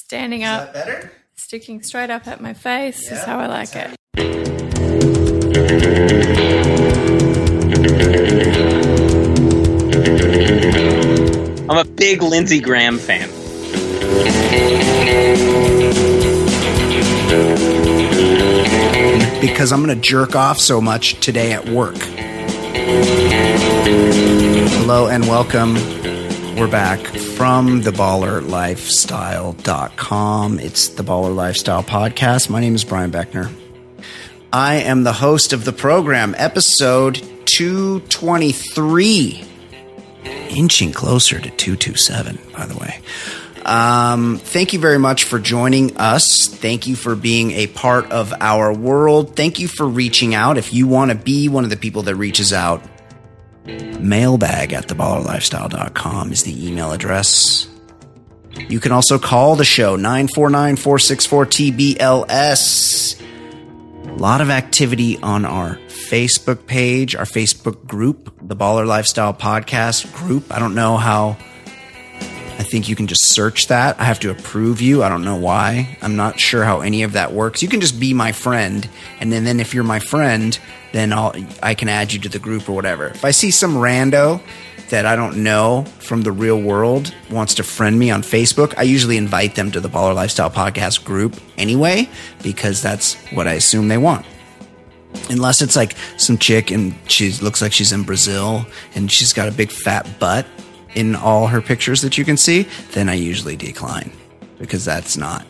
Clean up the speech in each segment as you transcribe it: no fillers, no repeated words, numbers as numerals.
Standing Is up, that better? sticking straight up at my face is how I like it. I'm a big Lindsey Graham fan. Because I'm going to jerk off so much today at work. Hello and welcome. We're back from theballerlifestyle.com. It's the Baller Lifestyle Podcast. My name is Brian Beckner. I am the host of the program, episode 223. Inching closer to 227, by the way. Thank you very much for joining us. Thank you for being a part of our world. Thank you for reaching out. If you want to be one of the people that reaches out, mailbag at theballerlifestyle.com is the email address. You can also call the show, 949-464-TBLS. A lot of activity on our Facebook page, our Facebook group, the Baller Lifestyle Podcast group. I don't know how. I think you can just search that. I have to approve you. I don't know why. I'm not sure how any of that works. You can just be my friend, and then if you're my friend, then I can add you to the group or whatever. If I see some rando that I don't know from the real world wants to friend me on Facebook, I usually invite them to the Baller Lifestyle Podcast group anyway, because that's what I assume they want. Unless it's like some chick and she looks like she's in Brazil and she's got a big fat butt in all her pictures that you can see, then I usually decline, because it's not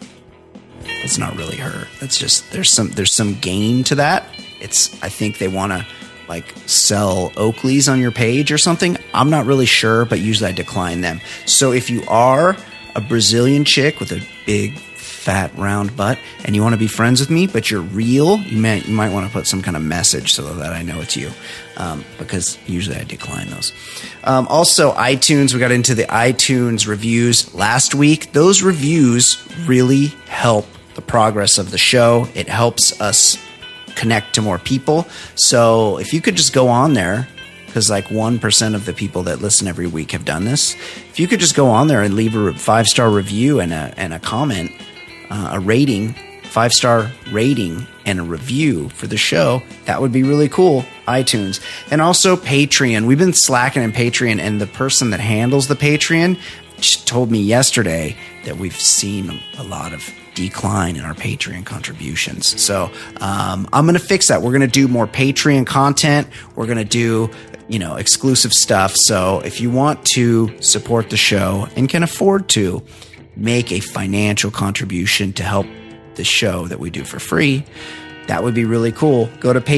really her. That's just there's some gain to that. I think they want to like sell Oakleys on your page or something. I'm not really sure, but usually I decline them. So if you are a Brazilian chick with a big fat round butt and you want to be friends with me, but you're real, you might want to put some kind of message so that I know it's you, because usually I decline those. Also, iTunes, we got into the iTunes reviews last week. Those reviews really help the progress of the show. It helps us connect to more people. So if you could just go on there, because like 1% of the people that listen every week have done this. If you could just go on there and leave a 5-star review and a comment, a rating, 5-star rating and a review for the show, that would be really cool. iTunes. And also Patreon. We've been slacking in Patreon, and the person that handles the Patreon told me yesterday that we've seen a lot of decline in our Patreon contributions. So I'm going to fix that. We're going to do more Patreon content. We're going to do exclusive stuff. So if you want to support the show and can afford to make a financial contribution to help the show that we do for free, that would be really cool. Go to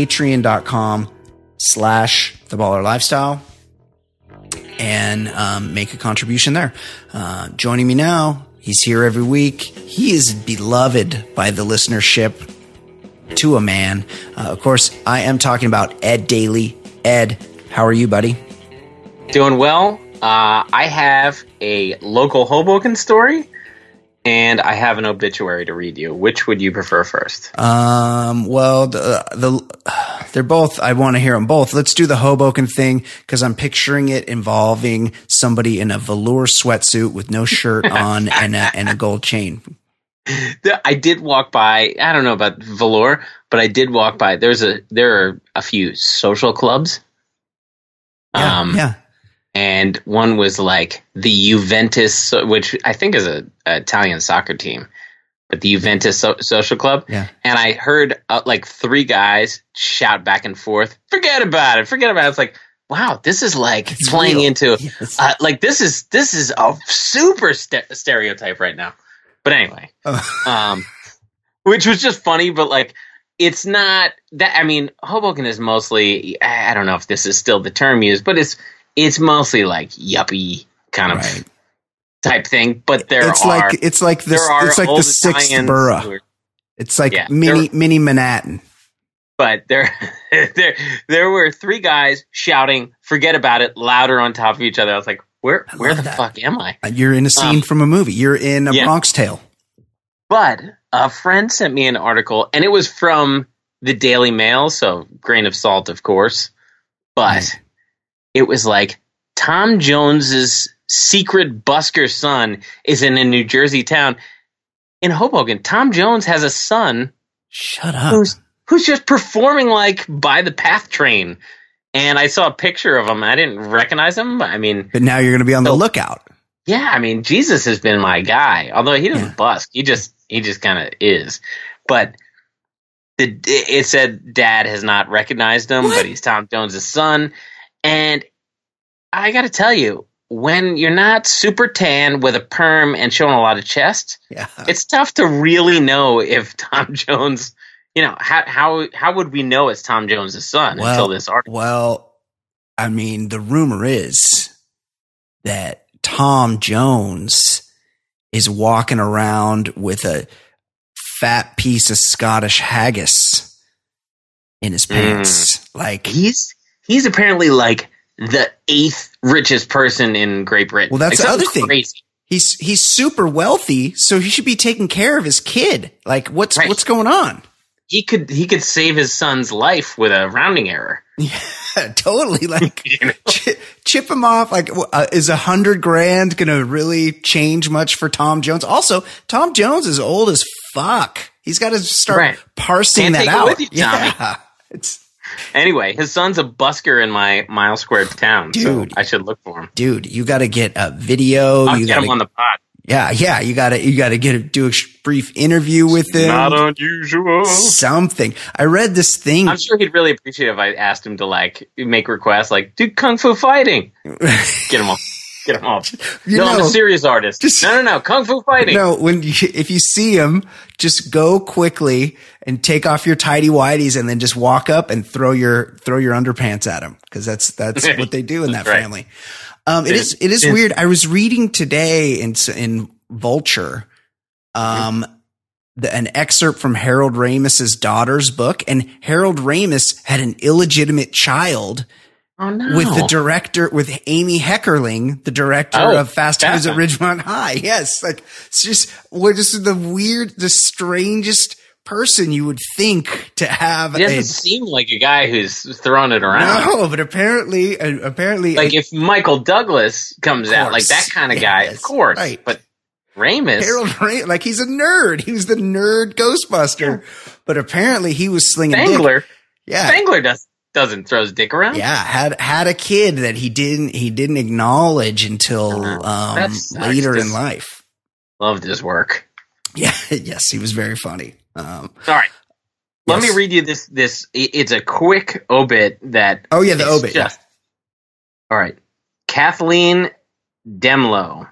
patreon.com/theballerlifestyle and make a contribution there. Joining me now, he's here every week. He is beloved by the listenership to a man. Of course, I am talking about Ed Daly. Ed, how are you, buddy? Doing well. I have a local Hoboken story, and I have an obituary to read you. Which would you prefer first? Well, they're both. I want to hear them both. Let's do the Hoboken thing, because I'm picturing it involving somebody in a velour sweatsuit with no shirt on and a gold chain. I did walk by. I don't know about velour, but I did walk by. There are a few social clubs. Yeah. And one was like the Juventus, which I think is an Italian soccer team, but the Juventus Social Club. Yeah. And I heard like 3 guys shout back and forth, forget about it. It's like, wow, this is like it's playing real. Into like this is a super stereotype right now. But anyway, which was just funny, but like, it's not that. I mean, Hoboken is mostly, I don't know if this is still the term used, but it's mostly like yuppie kind of type thing. But it's like the 6th borough. It's like mini Manhattan. But there were 3 guys shouting, forget about it, louder on top of each other. I was like, where the fuck am I? You're in a scene from a movie. You're in a Bronx Tale. But a friend sent me an article, and it was from the Daily Mail, so grain of salt, of course. But it was like, Tom Jones's secret busker son is in a New Jersey town. in Hoboken. Tom Jones has a son. Shut up. Who's just performing like by the PATH train. And I saw a picture of him. I didn't recognize him. But now you're going to be on the lookout. Yeah, I mean, Jesus has been my guy. Although he doesn't busk, he just kind of is. But it said Dad has not recognized him, but he's Tom Jones' son. And I got to tell you, when you're not super tan with a perm and showing a lot of chest, it's tough to really know if Tom Jones. How would we know it's Tom Jones' son until this article? Well, I mean, the rumor is that Tom Jones is walking around with a fat piece of Scottish haggis in his pants. Like he's apparently like the 8th richest person in Great Britain. Well, that's like, the other thing. Crazy. He's super wealthy, so he should be taking care of his kid. Like what's going on? He could save his son's life with a rounding error. Yeah, totally. Like chip him off. Like, is $100,000 going to really change much for Tom Jones? Also, Tom Jones is old as fuck. He's got to start parsing that out. With you, Tommy. Yeah. Anyway, his son's a busker in my mile squared town. Dude, so I should look for him. Dude, you got to get a video. I'll get him on the pod. Yeah. You gotta do a brief interview with him. Not unusual. Something. I read this thing. I'm sure he'd really appreciate it if I asked him to like make requests, like do kung fu fighting. Get him off. I'm a serious artist. No, kung fu fighting. No, if you see him, just go quickly and take off your tighty whities, and then just walk up and throw your underpants at him, because that's what they do in that family. It is weird. I was reading today in Vulture, an excerpt from Harold Ramis's daughter's book, and Harold Ramis had an illegitimate child with the director, with Amy Heckerling, the director of Fast Times at Ridgemont High. Yes, like it's just the strangest person you would think to have. He doesn't seem like a guy who's throwing it around. No, but apparently, like if Michael Douglas comes out, like that kind of guy, of course. Right. But Ramis, Harold Ramis, like he's a nerd. He was the nerd Ghostbuster, but apparently he was slinging Spangler. Dick. Yeah, Spangler doesn't throw his dick around. Yeah, had a kid that he didn't acknowledge until later in life. Loved his work. Yeah, yes, he was very funny. All right, let me read you this. It's a quick obit that. Oh yeah, the obit. All right, Kathleen Demlow,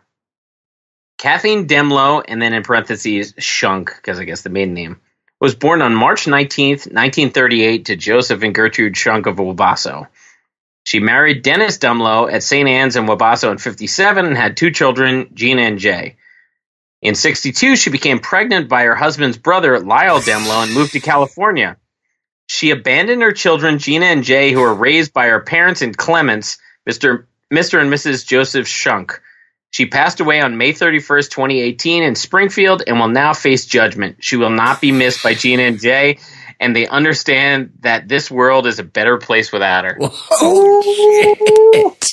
and then in parentheses Shunk, because I guess the maiden name, was born on March 19th, 1938, to Joseph and Gertrude Shunk of Wabasso. She married Dennis Demlow at St. Anne's in Wabasso in 1957 and had 2 children, Gina and Jay. In 1962, she became pregnant by her husband's brother, Lyle Demlow, and moved to California. She abandoned her children, Gina and Jay, who were raised by her parents in Clements, Mr. and Mrs. Joseph Shunk. She passed away on May 31st, 2018 in Springfield and will now face judgment. She will not be missed by Gina and Jay, and they understand that this world is a better place without her. Oh, shit.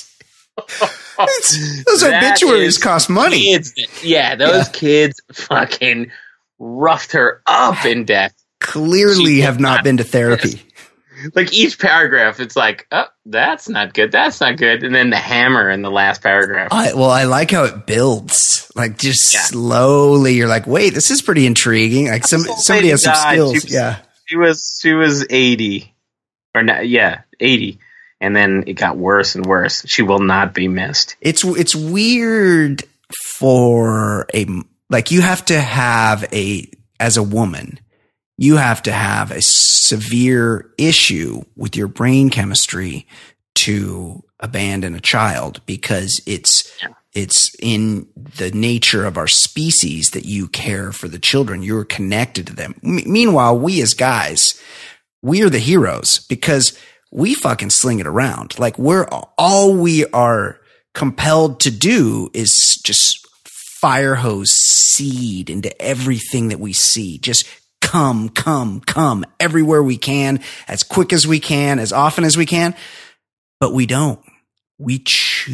Those obituaries cost money. Those kids fucking roughed her up in death. Clearly have not been to therapy. Like each paragraph, it's like, oh, that's not good. That's not good. And then the hammer in the last paragraph. I like how it builds. Like just slowly, you're like, wait, this is pretty intriguing. Like somebody has some skills. She was 80 or not. Yeah, 80. And then it got worse and worse. She will not be missed. It's weird for you have to have as a woman, you have to have a severe issue with your brain chemistry to abandon a child, because it's in the nature of our species that you care for the children. You're connected to them. Meanwhile, we as guys, we are the heroes because we fucking sling it around. Like all we are compelled to do is just fire hose seed into everything that we see. Just come everywhere we can, as quick as we can, as often as we can. But we don't. We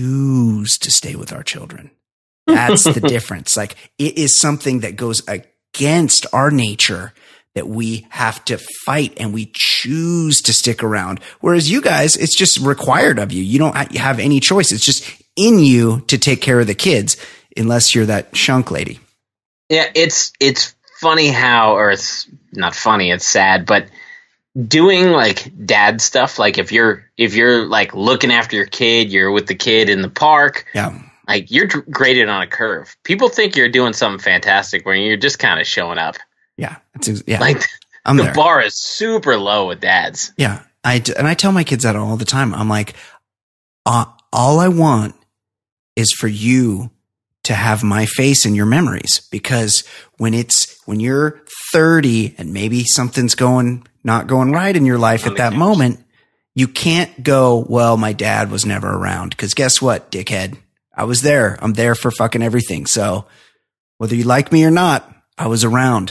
choose to stay with our children. That's the difference. Like it is something that goes against our nature that we have to fight and we choose to stick around. Whereas you guys, it's just required of you. You don't have any choice. It's just in you to take care of the kids unless you're that shunk lady. Yeah, it's funny how, or it's not funny, it's sad, but doing like dad stuff, like if you're like looking after your kid, you're with the kid in the park, like you're graded on a curve. People think you're doing something fantastic when you're just kind of showing up. Yeah, like the bar is super low with dads. Yeah, I tell my kids that all the time. I'm like, all I want is for you to have my face in your memories, because when you're 30 and maybe something's not going right in your life at that moment, you can't go, well, my dad was never around. Because guess what, dickhead? I was there. I'm there for fucking everything. So whether you like me or not, I was around.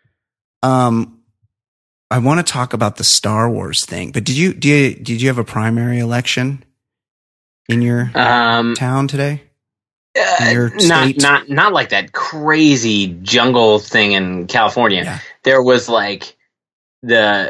I want to talk about the Star Wars thing, but did you have a primary election in your town today? Not like that crazy jungle thing in California. Yeah. There was like the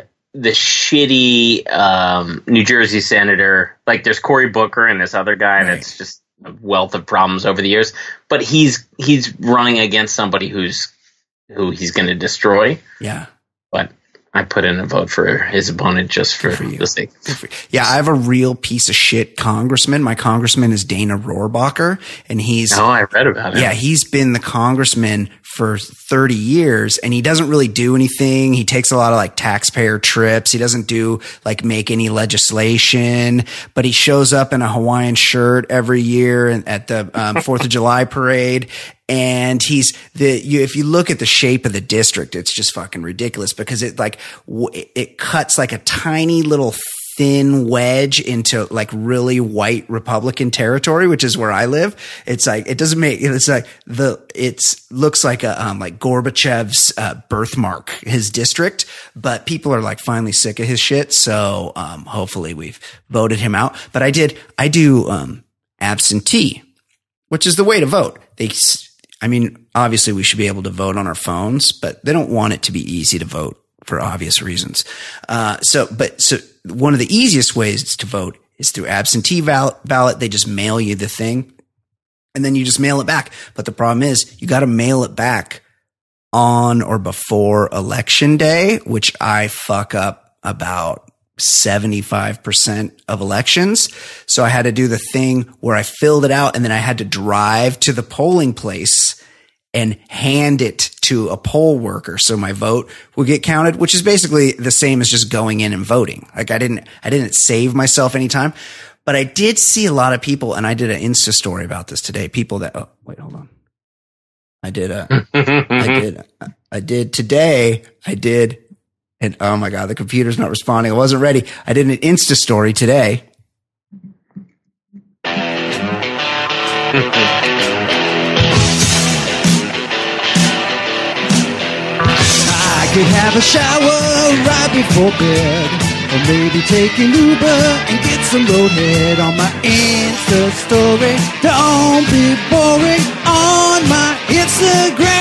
shitty New Jersey senator. Like there's Cory Booker and this other guy that's just a wealth of problems over the years. But he's running against somebody who he's going to destroy. Yeah. But I put in a vote for his opponent just for the sake. Yeah, I have a real piece of shit congressman. My congressman is Dana Rohrabacher, and I read about him. Yeah, he's been the congressman for 30 years, and he doesn't really do anything. He takes a lot of like taxpayer trips. He doesn't make any legislation, but he shows up in a Hawaiian shirt every year at the 4th of July parade. And if you look at the shape of the district, it's just fucking ridiculous because it cuts like a tiny little thin wedge into like really white Republican territory, which is where I live. It's like, it doesn't make, it's like looks like like Gorbachev's birthmark, his district, but people are like finally sick of his shit. So, hopefully we've voted him out, but I do absentee, which is the way to vote. Obviously we should be able to vote on our phones, but they don't want it to be easy to vote for obvious reasons. So one of the easiest ways to vote is through absentee ballot. They just mail you the thing and then you just mail it back. But the problem is you got to mail it back on or before election day, which I fuck up about 75% of elections. So I had to do the thing where I filled it out and then I had to drive to the polling place and hand it to a poll worker. So my vote would get counted, which is basically the same as just going in and voting. Like I didn't save myself any time, but I did see a lot of people, and I did an Insta story about this today. People that, oh, wait, hold on. I did today. And oh my God, the computer's not responding. I wasn't ready. I did an Insta story today. I could have a shower right before bed, or maybe take an Uber and get some roadhead on my Insta story. Don't be boring on my Instagram.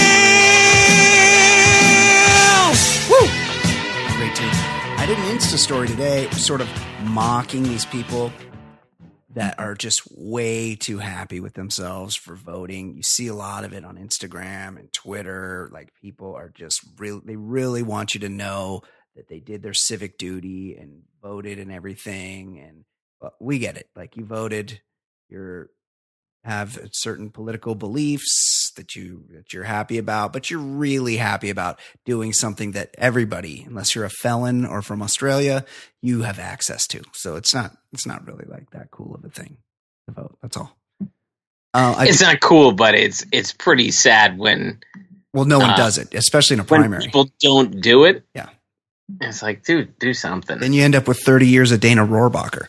I did an Insta story today sort of mocking these people that are just way too happy with themselves for voting. You see a lot of it on Instagram and Twitter. Like people are just they really want you to know that they did their civic duty and voted and everything. And we get it. Like you voted, have certain political beliefs that you're happy about, but you're really happy about doing something that everybody, unless you're a felon or from Australia, you have access to. So it's not really like that cool of a thing to vote. That's all. It's not cool, but it's pretty sad when no one does it, especially in a primary. When people don't do it. Yeah. It's like, dude, do something. Then you end up with 30 years of Dana Rohrabacher.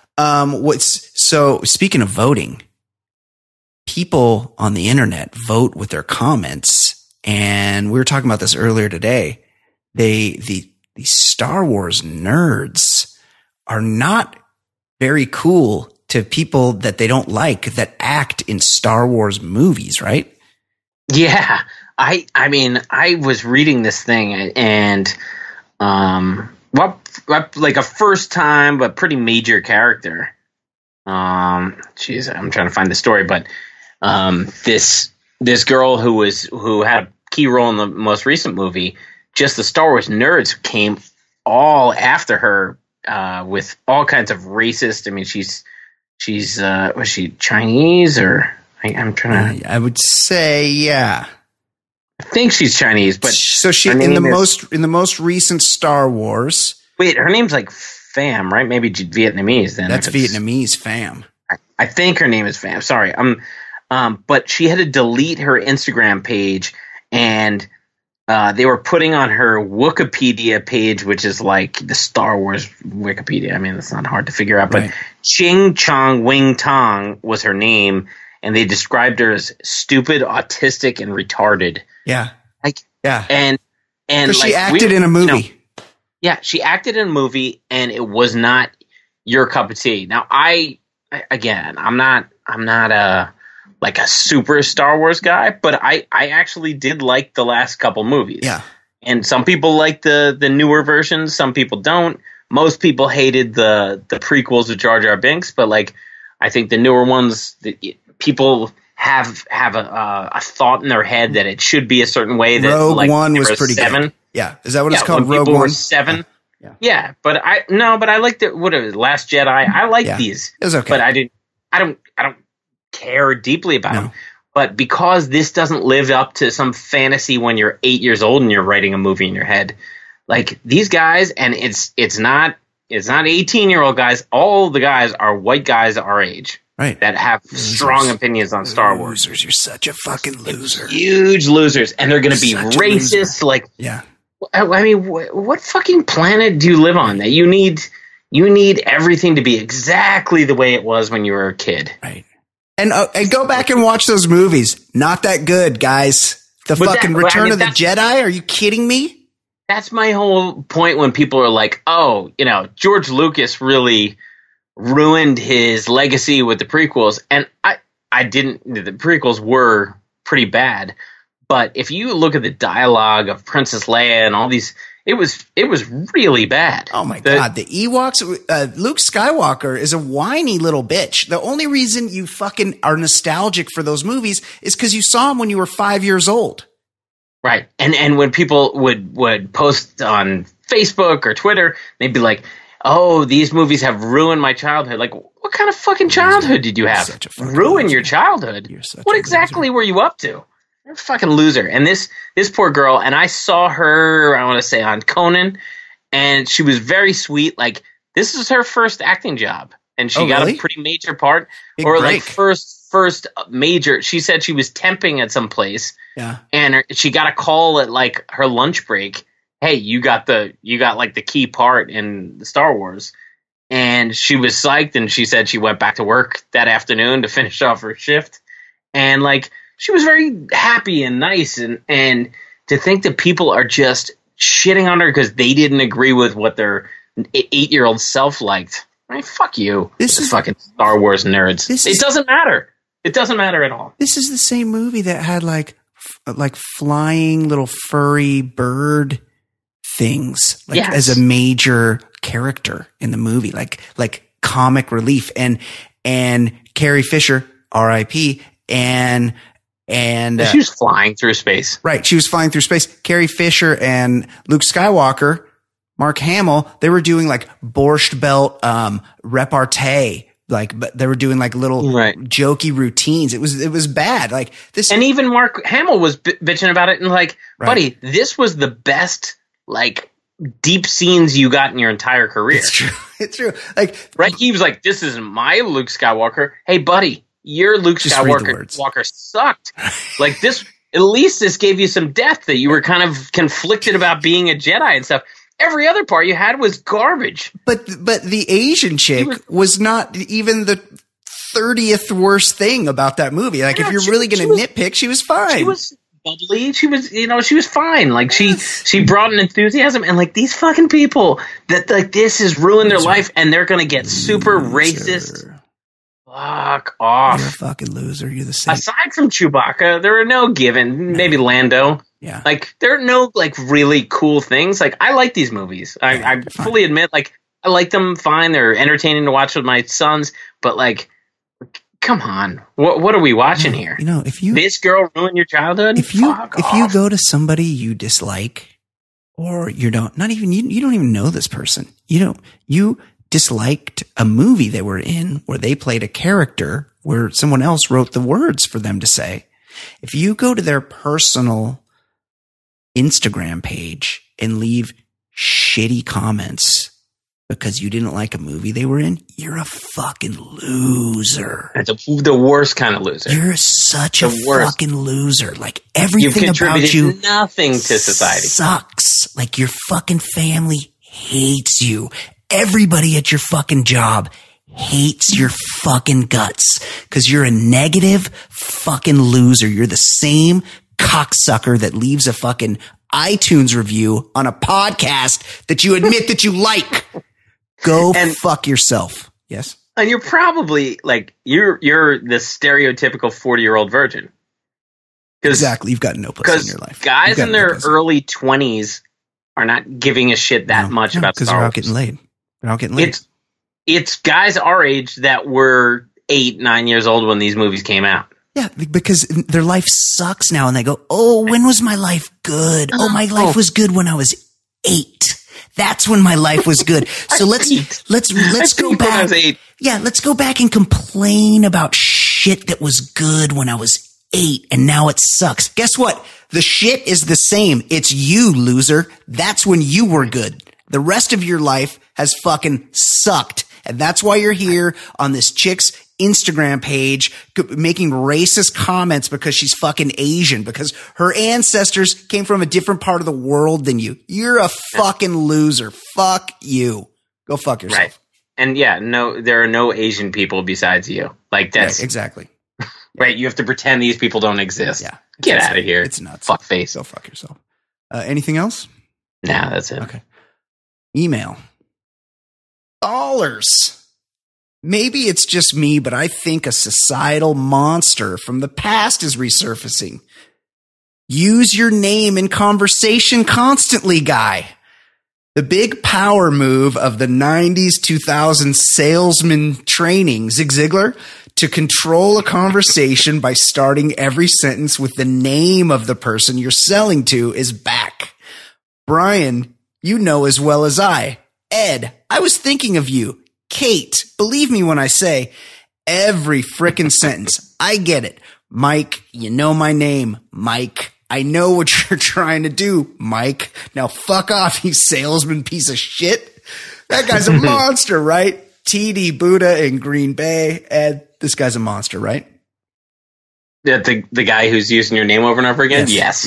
So speaking of voting, people on the internet vote with their comments, and we were talking about this earlier today. The Star Wars nerds are not very cool to people that they don't like that act in Star Wars movies, right? Yeah. I mean, I was reading this thing and like a first time but pretty major character. Jeez, I'm trying to find the story, but this girl who had a key role in the most recent movie, just the Star Wars nerds came all after her with all kinds of racist. I mean, she's was she Chinese or I'm trying to. I would say yeah. I think she's Chinese, but so she in the most recent Star Wars. Wait, her name's like Pham, right? Maybe Vietnamese. Then that's Vietnamese, Pham. I think her name is Pham. Sorry, but she had to delete her Instagram page, and they were putting on her Wikipedia page, which is like the Star Wars Wikipedia. I mean, it's not hard to figure out, but Ching Chong Wing Tong was her name, and they described her as stupid, autistic, and retarded. Yeah, and because she acted in a movie. Yeah, she acted in a movie, and it was not your cup of tea. Now, I'm not like a super Star Wars guy, but I actually did like the last couple movies. Yeah, and some people like the newer versions, some people don't. Most people hated the prequels with Jar Jar Binks, but like I think the newer ones, people have a thought in their head that it should be a certain way. That Rogue One was pretty good. Yeah, is that what it's called? Rogue One. 7. Yeah, but I liked it. Last Jedi. I like these. It was okay, but I don't care deeply about them. But because this doesn't live up to some fantasy when you're 8 years old and you're writing a movie in your head, like these guys, and it's not 18-year-old guys. All the guys are white guys our age. Right. That have strong opinions on Star Wars. Losers. You're such a fucking loser. Huge losers. And they're going to be racist. Like, yeah. I mean, what fucking planet do you live on that you need everything to be exactly the way it was when you were a kid? Right. And go back and watch those movies. Not that good, guys. Return of the Jedi? Are you kidding me? That's my whole point when people are like, oh, George Lucas really ruined his legacy with the prequels, and I didn't. The prequels were pretty bad, but if you look at the dialogue of Princess Leia and all these, it was really bad. Oh my god, the Ewoks. Luke Skywalker is a whiny little bitch. The only reason you fucking are nostalgic for those movies is because you saw them when you were 5 years old. Right, and when people would post on Facebook or Twitter, they'd be like, oh, these movies have ruined my childhood. Like, what kind of fucking childhood did you have? Ruin your childhood? What exactly were you up to? You're a fucking loser. And this poor girl, and I saw her, I want to say, on Conan, and she was very sweet. Like, this is her first acting job, and she got a pretty major part. Big or break. Like first major. She said she was temping at some place, and she got a call at like her lunch break. Hey, you got like the key part in the Star Wars. And she was psyched, and she said she went back to work that afternoon to finish off her shift. And like, she was very happy and nice. And to think that people are just shitting on her because they didn't agree with what their 8-year-old self liked. I mean, fuck you. This is fucking Star Wars nerds. It doesn't matter. It doesn't matter at all. This is the same movie that had like flying little furry bird things as a major character in the movie, like comic relief, and Carrie Fisher, R.I.P. and she was flying through space. Right, she was flying through space. Carrie Fisher and Luke Skywalker, Mark Hamill, they were doing like Borscht Belt repartee. But they were doing like little jokey routines. It was bad. Like this, and even Mark Hamill was bitching about it and like, buddy, this was the best like deep scenes you got in your entire career. It's true. It's true. Like, right? He was like, "This is my Luke Skywalker." Hey, buddy, your Luke Skywalker sucked. Like this, at least this gave you some depth that you were kind of conflicted about being a Jedi and stuff. Every other part you had was garbage. But the Asian chick was not even the 30th worst thing about that movie. Like, if you're really going to nitpick, she was fine. She was bubbly. She was, she was fine. Like, she brought an enthusiasm. And, like, these fucking people that, like, this has ruined their life and they're going to get super racist. fuck off. You're a fucking loser. You're the same. Aside from Chewbacca, there are no given. Maybe Lando. Yeah. Like, there are no, like, really cool things. Like, I like these movies. I fully admit, like, I like them fine. They're entertaining to watch with my sons. But, like, come on. What are we watching here? You know, if you... This girl ruined your childhood? If you go to somebody you dislike, or you don't even know this person, you disliked a movie they were in where they played a character where someone else wrote the words for them to say. If you go to their personal Instagram page and leave shitty comments because you didn't like a movie they were in, you're a fucking loser. That's the worst kind of loser. You're such a fucking loser. Like, everything about you nothing to society sucks. Like, your fucking family hates you. Everybody at your fucking job hates your fucking guts because you're a negative fucking loser. You're the same cocksucker that leaves a fucking iTunes review on a podcast that you admit that you like. Go fuck yourself. Yes. And you're probably like, you're the stereotypical 40-year-old virgin. Exactly. You've got no pussy in your life. Guys in their early 20s are not giving a shit that much about Star Wars. Because they're out getting laid. They're out getting laid. It's guys our age that were 8-9 years old when these movies came out. Yeah, because their life sucks now, and they go, "Oh, when was my life good? Oh, my life was good when I was 8. That's when my life was good." So let's go back. Yeah, let's go back and complain about shit that was good when I was 8, and now it sucks. Guess what? The shit is the same. It's you, loser. That's when you were good. The rest of your life has fucking sucked. And that's why you're here on this chick's Instagram page making racist comments because she's fucking Asian, because her ancestors came from a different part of the world than you. You're a fucking loser. Fuck you. Go fuck yourself. Right. And yeah, no, there are no Asian people besides you. Like, that's exactly right. You have to pretend these people don't exist. Yeah. Get out of here. It's nuts. Fuck face. Go fuck yourself. Anything else? Nah, that's it. Okay. Email. Dollars. Maybe it's just me, but I think a societal monster from the past is resurfacing. Use your name in conversation constantly, guy. The big power move of the 90s, 2000s salesman training, Zig Ziglar, to control a conversation by starting every sentence with the name of the person you're selling to is back. Brian, you know as well as I. Ed, I was thinking of you. Kate, believe me when I say every frickin' sentence. I get it. Mike, you know my name. Mike, I know what you're trying to do. Mike, now fuck off, you salesman piece of shit. That guy's a monster, right? TD Buddha in Green Bay. Ed, this guy's a monster, right? Yeah, the guy who's using your name over and over again? Yes.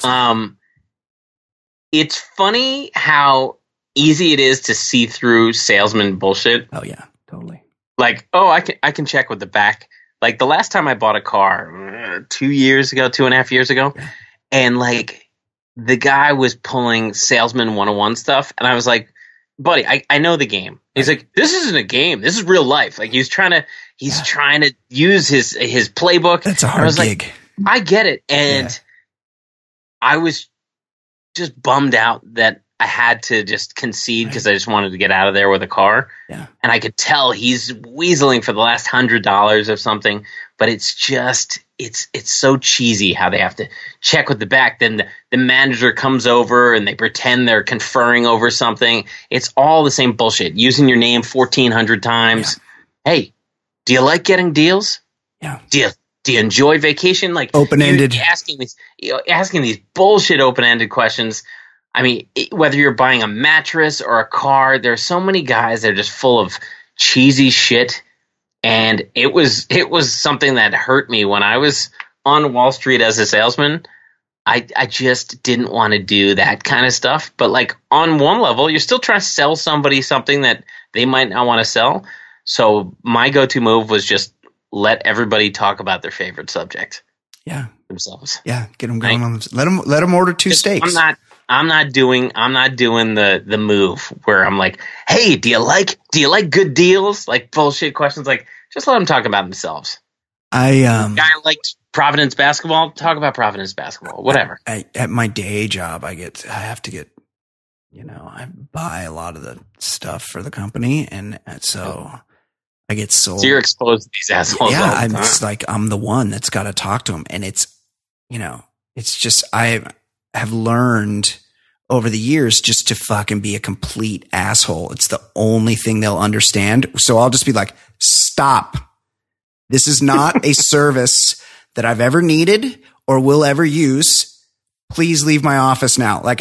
It's funny how easy it is to see through salesman bullshit. Oh yeah, totally. Like, oh, I can check with the back. Like, the last time I bought a car, 2.5 years ago, and like the guy was pulling salesman 101 stuff, and I was like, buddy, I know the game. He's like, this isn't a game. This is real life. Like, he's trying to use his playbook. That's a hard gig. Like, I get it. And I was just bummed out that I had to just concede because I just wanted to get out of there with a car. Yeah. And I could tell he's weaseling for the last $100 of something, but it's just, it's so cheesy how they have to check with the back. Then the manager comes over and they pretend they're conferring over something. It's all the same bullshit. Using your name 1,400 times. Yeah. Hey, do you like getting deals? Yeah. Do you enjoy vacation? Like, open-ended, asking these bullshit open-ended questions. I mean, whether you're buying a mattress or a car, there's so many guys that are just full of cheesy shit. And it was something that hurt me when I was on Wall Street as a salesman. I just didn't want to do that kind of stuff. But like, on one level, you're still trying to sell somebody something that they might not want to sell. So my go-to move was just let everybody talk about their favorite subject. Yeah. Themselves. Yeah. Get them going on. Let them order 2 steaks. I'm not doing the move where I'm like, hey, do you like good deals? Like bullshit questions. Like, Just let them talk about themselves. Guy liked Providence basketball. Talk about Providence basketball. Whatever. At my day job, I have to get, I buy a lot of the stuff for the company, and so I get sold. So you're exposed to these assholes. Yeah, it's like I'm the one that's got to talk to them, and it's just I have learned over the years just to fucking be a complete asshole. It's the only thing they'll understand. So I'll just be like, stop. This is not a service that I've ever needed or will ever use. Please leave my office now. Like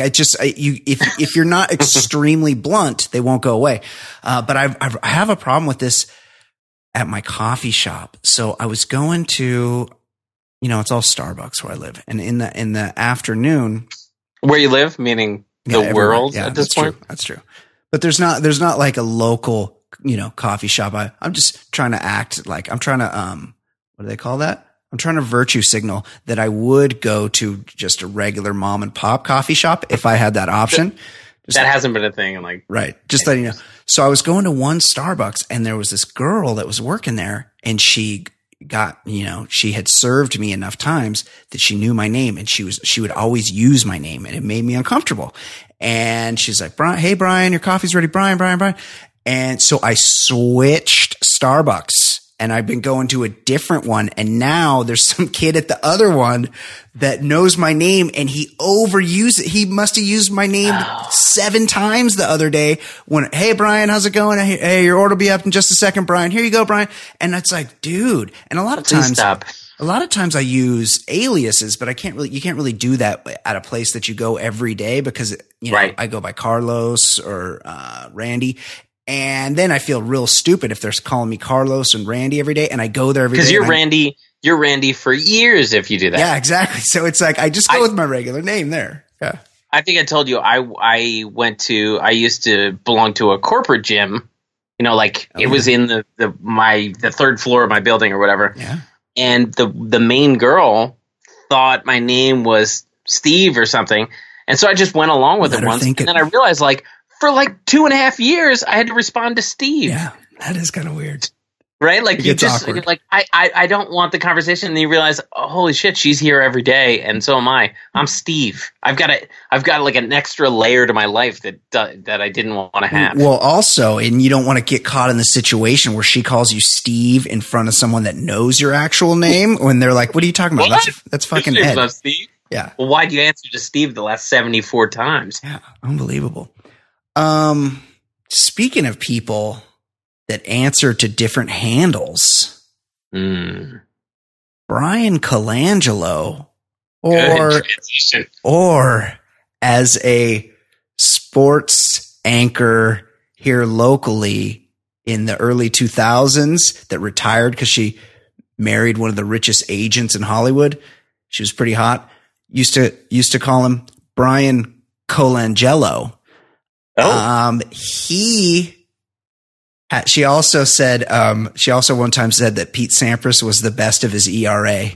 if you're not extremely blunt, they won't go away. But I have a problem with this at my coffee shop. So I was going to, it's all Starbucks where I live. And in the afternoon, where you live, meaning the world at this point? True. That's true. But there's not like a local, coffee shop. I'm just trying to act like I'm trying to, what do they call that? I'm trying to virtue signal that I would go to just a regular mom and pop coffee shop if I had that option. That hasn't been a thing in like, right. Just letting you know. So I was going to one Starbucks and there was this girl that was working there, and she got, she had served me enough times that she knew my name, and she would always use my name, and it made me uncomfortable. And she's like, hey, Brian, your coffee's ready. Brian. And so I switched Starbucks, and I've been going to a different one. And now there's some kid at the other one that knows my name, and he overused it. He must have used my name 7 times the other day when, hey, Brian, how's it going? Hey, your order will be up in just a second, Brian. Here you go, Brian. And it's like, dude. And a lot of times I use aliases, but you can't really do that at a place that you go every day because, right. I go by Carlos or, Randy. And then I feel real stupid if they're calling me Carlos and Randy every day, and I go there every day. Because you're Randy for years if you do that. Yeah, exactly. So it's like I just go with my regular name there. Yeah. I think I told you I used to belong to a corporate gym. It was in the 3rd floor of my building or whatever. Yeah. And the main girl thought my name was Steve or something, and so I just went along with it once, and then I realized for 2.5 years, I had to respond to Steve. Yeah, that is kind of weird. Right? I don't want the conversation. And then you realize, oh, holy shit, she's here every day. And so am I. I'm Steve. I've got an extra layer to my life that I didn't want to have. Well, also, and you don't want to get caught in the situation where she calls you Steve in front of someone that knows your actual name when they're like, what are you talking about? That's fucking Ed. Not Steve. Yeah. Well, why'd you answer to Steve the last 74 times? Yeah. Unbelievable. Speaking of people that answer to different handles, Brian Colangelo, or as a sports anchor here locally in the early 2000s that retired because she married one of the richest agents in Hollywood. She was pretty hot. Used to call him Brian Colangelo. Oh. She also one time said that Pete Sampras was the best of his ERA.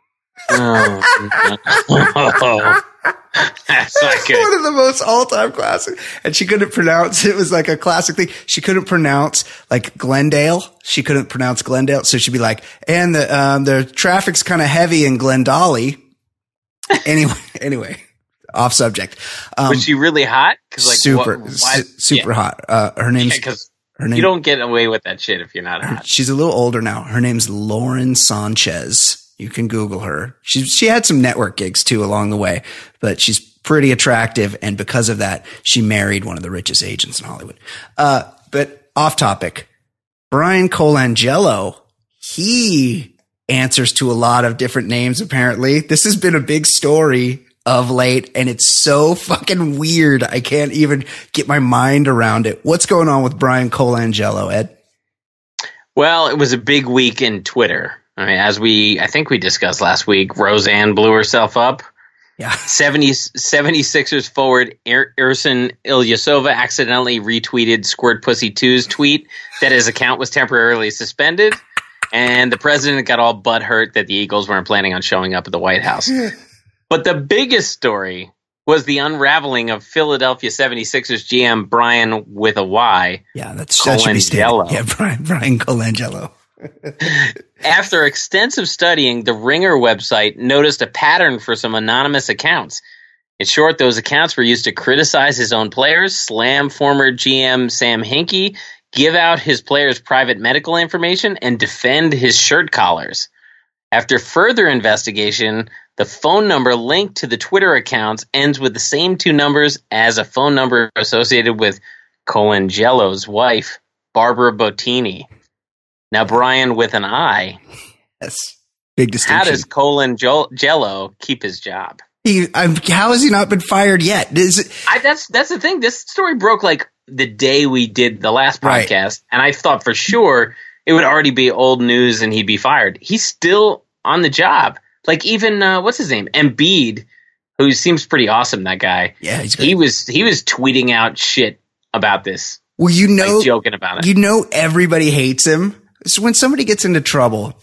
Oh. That's not good. One of the most all-time classic. And she couldn't pronounce, it was like a classic thing. She couldn't pronounce like Glendale. She couldn't pronounce Glendale. So she'd be like, and the traffic's kind of heavy in Glendale. Anyway. Off subject. Was she really hot? Super hot. Her name's you don't get away with that shit if you're not hot. She's a little older now. Her name's Lauren Sanchez. You can Google her. She had some network gigs too along the way, but she's pretty attractive, and because of that, she married one of the richest agents in Hollywood. But off topic, Brian Colangelo, he answers to a lot of different names. Apparently, this has been a big story of late, and it's so fucking weird. I can't even get my mind around it. What's going on with Brian Colangelo, Ed? Well, it was a big week in Twitter. I mean, I think we discussed last week, Roseanne blew herself up. Yeah. 76ers forward Ersan Ilyasova accidentally retweeted Squirt Pussy 2's tweet that his account was temporarily suspended. And the president got all butthurt that the Eagles weren't planning on showing up at the White House. But the biggest story was the unraveling of Philadelphia 76ers GM Brian with a Y. Yeah, that should be stated. Yeah, Brian Colangelo. After extensive studying, the Ringer website noticed a pattern for some anonymous accounts. In short, those accounts were used to criticize his own players, slam former GM Sam Hinkie, give out his players' private medical information, and defend his shirt collars. After further investigation, the phone number linked to the Twitter accounts ends with the same two numbers as a phone number associated with Colangelo's wife, Barbara Bottini. Now, Brian with an I. Yes. Big distinction. How does Colangelo keep his job? How has he not been fired yet? That's the thing. This story broke like the day we did the last podcast, right. And I thought for sure it would already be old news and he'd be fired. He's still on the job. Like even what's his name, Embiid, who seems pretty awesome. That guy. Yeah, he's great. He was tweeting out shit about this. Well, like joking about it. You know, everybody hates him. So when somebody gets into trouble,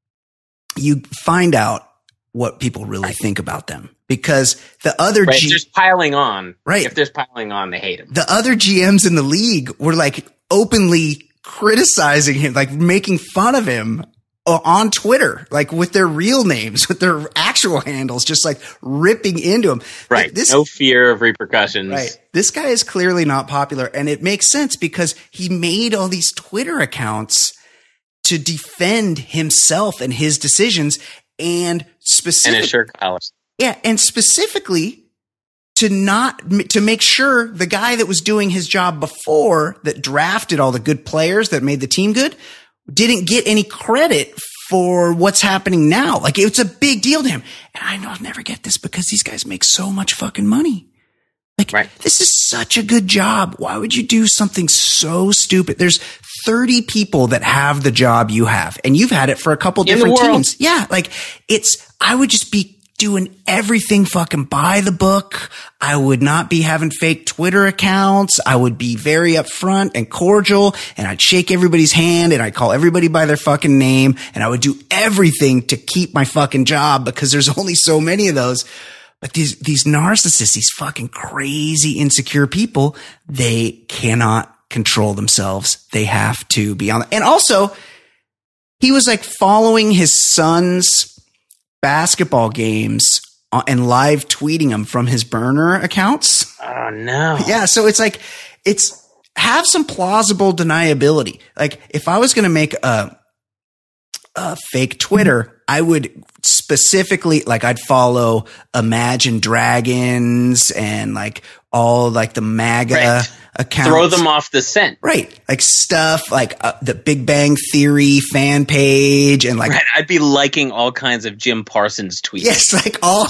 you find out what people really think about them. Because the other if there's piling on. Right. If there's piling on, they hate him. The other GMs in the league were like openly criticizing him, like making fun of him on Twitter, like with their real names, with their actual handles, just like ripping into him. Right. Like no fear of repercussions. Right. This guy is clearly not popular. And it makes sense because he made all these Twitter accounts to defend himself and his decisions and and his shirt collars. Yeah, and specifically to make sure the guy that was doing his job before, that drafted all the good players that made the team good, didn't get any credit for what's happening now. Like, it's a big deal to him. And I know I'll never get this because these guys make so much fucking money. Like, right. This is such a good job. Why would you do something so stupid? There's 30 people that have the job you have, and you've had it for a couple different teams. Yeah. Like, I would just be doing everything fucking by the book. I would not be having fake Twitter accounts. I would be very upfront and cordial, and I'd shake everybody's hand and I'd call everybody by their fucking name, and I would do everything to keep my fucking job because there's only so many of those. But these narcissists, these fucking crazy, insecure people, they cannot control themselves. They have to be on it. And also, he was like following his son's basketball games and live tweeting them from his burner accounts. Oh no. Yeah. So it's like, have some plausible deniability. Like if I was going to make a fake Twitter, I would specifically, like, I'd follow Imagine Dragons and like all like the MAGA accounts. Throw them off the scent. Right. Like stuff like the Big Bang Theory fan page and like. Right. I'd be liking all kinds of Jim Parsons tweets. Yes. Like all.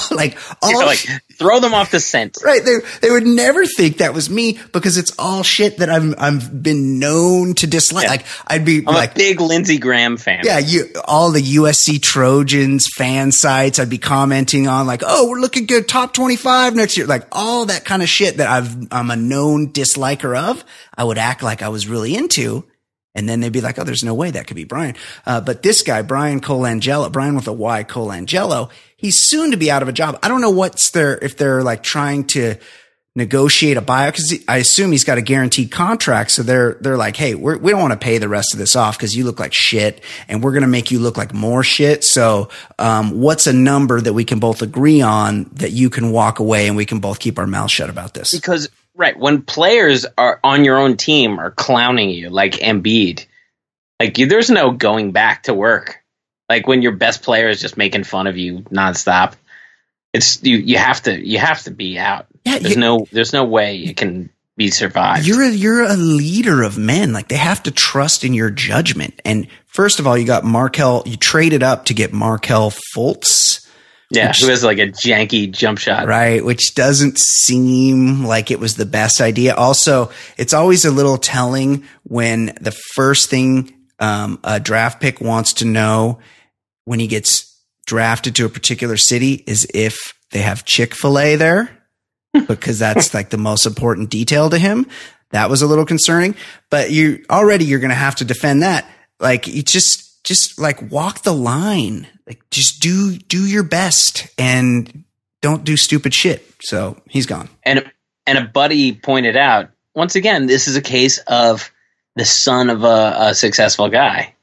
Throw them off the scent. Right. They would never think that was me because it's all shit that I've been known to dislike. Yeah. Like I'm a big Lindsey Graham fan. Yeah. All the USC Trojans fan sites I'd be commenting on like, oh, we're looking good. Top 25 next year. Like all that kind of shit that I'm a known disliker of, I would act like I was really into. And then they'd be like, oh, there's no way that could be Brian. But this guy, Brian Colangelo, Brian with a Y, Colangelo, he's soon to be out of a job. I don't know if they're like trying to negotiate a buyout, because I assume he's got a guaranteed contract. So they're like, hey, we don't want to pay the rest of this off because you look like shit and we're going to make you look like more shit. So what's a number that we can both agree on that you can walk away and we can both keep our mouths shut about this? Because right, when players are on your own team are clowning you like Embiid, like there's no going back to work. Like when your best player is just making fun of you nonstop, it's you have to be out. Yeah, there's no way it can be survived. You're a leader of men. Like they have to trust in your judgment. And first of all, you got you traded up to get Markelle Fultz. Yeah, who has like a janky jump shot. Right, which doesn't seem like it was the best idea. Also, it's always a little telling when the first thing a draft pick wants to know when he gets drafted to a particular city is if they have Chick-fil-A there, because that's like the most important detail to him. That was a little concerning, but you're going to have to defend that. Like you just like walk the line, like just do your best and don't do stupid shit. So he's gone. And a buddy pointed out, once again, this is a case of the son of a successful guy.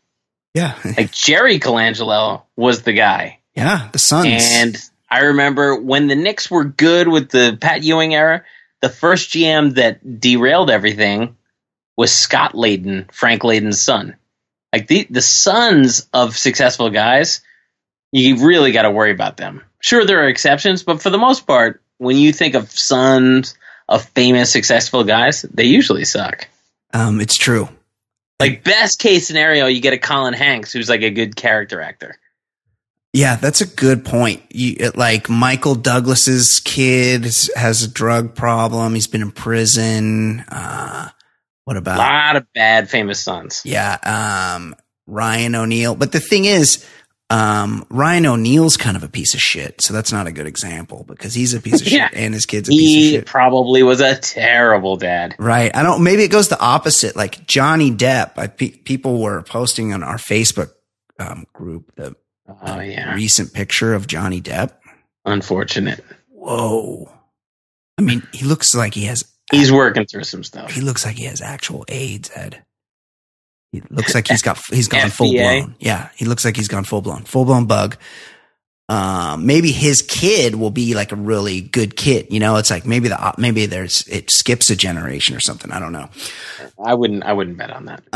Yeah. Like Jerry Colangelo was the guy. Yeah, the Suns. And I remember when the Knicks were good with the Pat Ewing era, the first GM that derailed everything was Scott Layden, Frank Layden's son. Like the sons of successful guys, you really got to worry about them. Sure, there are exceptions, but for the most part, when you think of sons of famous, successful guys, they usually suck. It's true. Like, best case scenario, you get a Colin Hanks, who's like a good character actor. Yeah, that's a good point. Like Michael Douglas's kid has a drug problem. He's been in prison. What about a lot of bad famous sons? Yeah, Ryan O'Neal. But the thing is, Ryan O'Neal's kind of a piece of shit, so that's not a good example because he's a piece of shit and his kid's a piece of shit. He probably was a terrible dad. Right. Maybe it goes the opposite. Like Johnny Depp, people were posting on our Facebook group the recent picture of Johnny Depp. Unfortunate. Whoa. I mean, he looks like he's working through some stuff. He looks like he has actual AIDS, Ed. He looks like he's gone full blown. Yeah, he looks like he's gone full blown bug. Maybe his kid will be like a really good kid. You know, it's like maybe it skips a generation or something. I don't know. I wouldn't bet on that.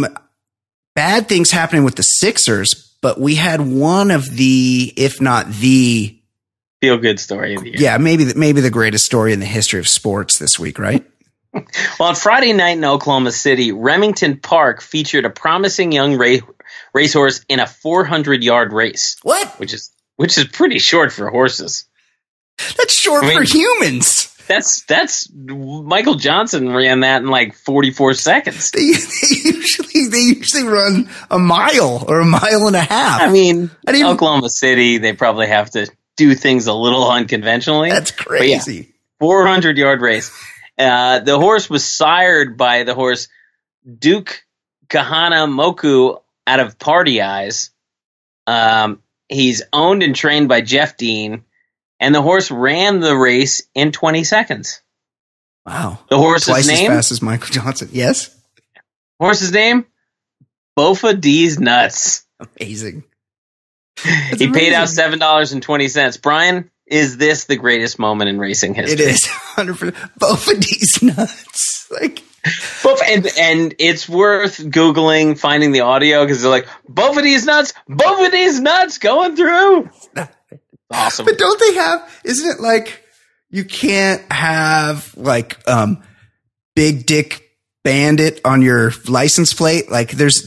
Bad things happening with the Sixers, but we had one of the, if not the feel good story of the year. Yeah, maybe the greatest story in the history of sports this week, right? Well, on Friday night in Oklahoma City, Remington Park featured a promising young racehorse in a 400-yard race. What? Which is pretty short for horses. That's short for humans. That's Michael Johnson ran that in like 44 seconds. They usually run a mile or a mile and a half. I mean, Oklahoma City, they probably have to do things a little unconventionally. That's crazy. Yeah, 400-yard race. The horse was sired by the horse Duke Kahana Moku out of Party Eyes. He's owned and trained by Jeff Dean, and the horse ran the race in 20 seconds. Wow. The horse's Twice name? as fast as Michael Johnson. Yes? Horse's name? Bofa D's Nuts. Amazing. He paid out $7.20. Brian, is this the greatest moment in racing history? It is 100%. Bofa D's Nuts. Like, and it's worth Googling, finding the audio because they're like, Bofa D's Nuts going through. Awesome. But don't they have, isn't it like you can't have like Big Dick Bandit on your license plate? Like but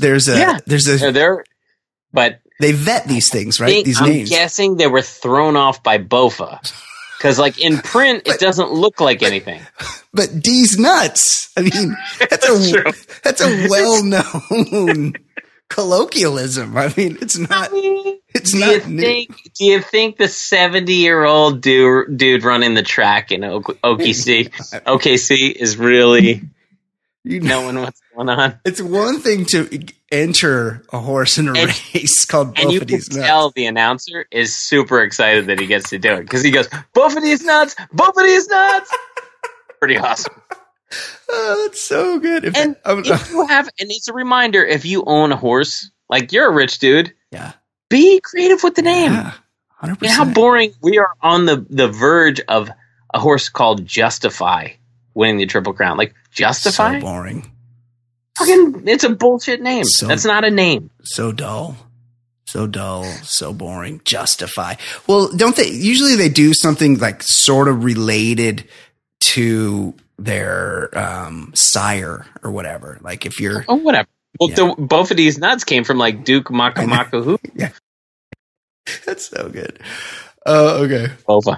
they vet these things, right? These names. I'm guessing they were thrown off by Bofa. Because, like, in print, it doesn't look like anything. But D's Nuts. I mean, that's a well-known colloquialism. I mean, it's not. Do you think the 70-year-old dude running the track in OKC is really knowing what's going on? It's one thing to enter a horse in a race called Bofa D's Nuts. And you can tell the announcer is super excited that he gets to do it because he goes, Bofa D's Nuts! Bofa D's Nuts! Pretty awesome. Oh, that's so good. If you have, and it's a reminder, if you own a horse, like you're a rich dude, be creative with the name. Yeah, 100%. You know how boring we are on the verge of a horse called Justify winning the Triple Crown. Like, Justify? So boring. Fucking, it's a bullshit name. That's not a name. So dull, so boring. Justify. Well, don't they? Usually they do something like sort of related to their sire or whatever. Like if you're whatever. Well, both of these nuts came from like Duke Maka who? Yeah, that's so good. Okay. Bofa.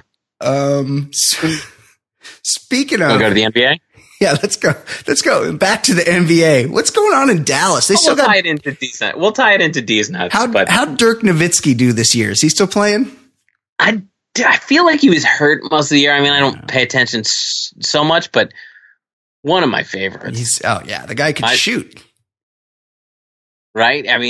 Speaking of, we'll go to the NBA. Yeah, let's go. Back to the NBA. What's going on in Dallas? We'll tie it into D's Nuts. We'll tie it into D's Nuts. How'd Dirk Nowitzki do this year? Is he still playing? I feel like he was hurt most of the year. I mean, I don't pay attention so much, but one of my favorites. The guy can shoot. Right? I mean,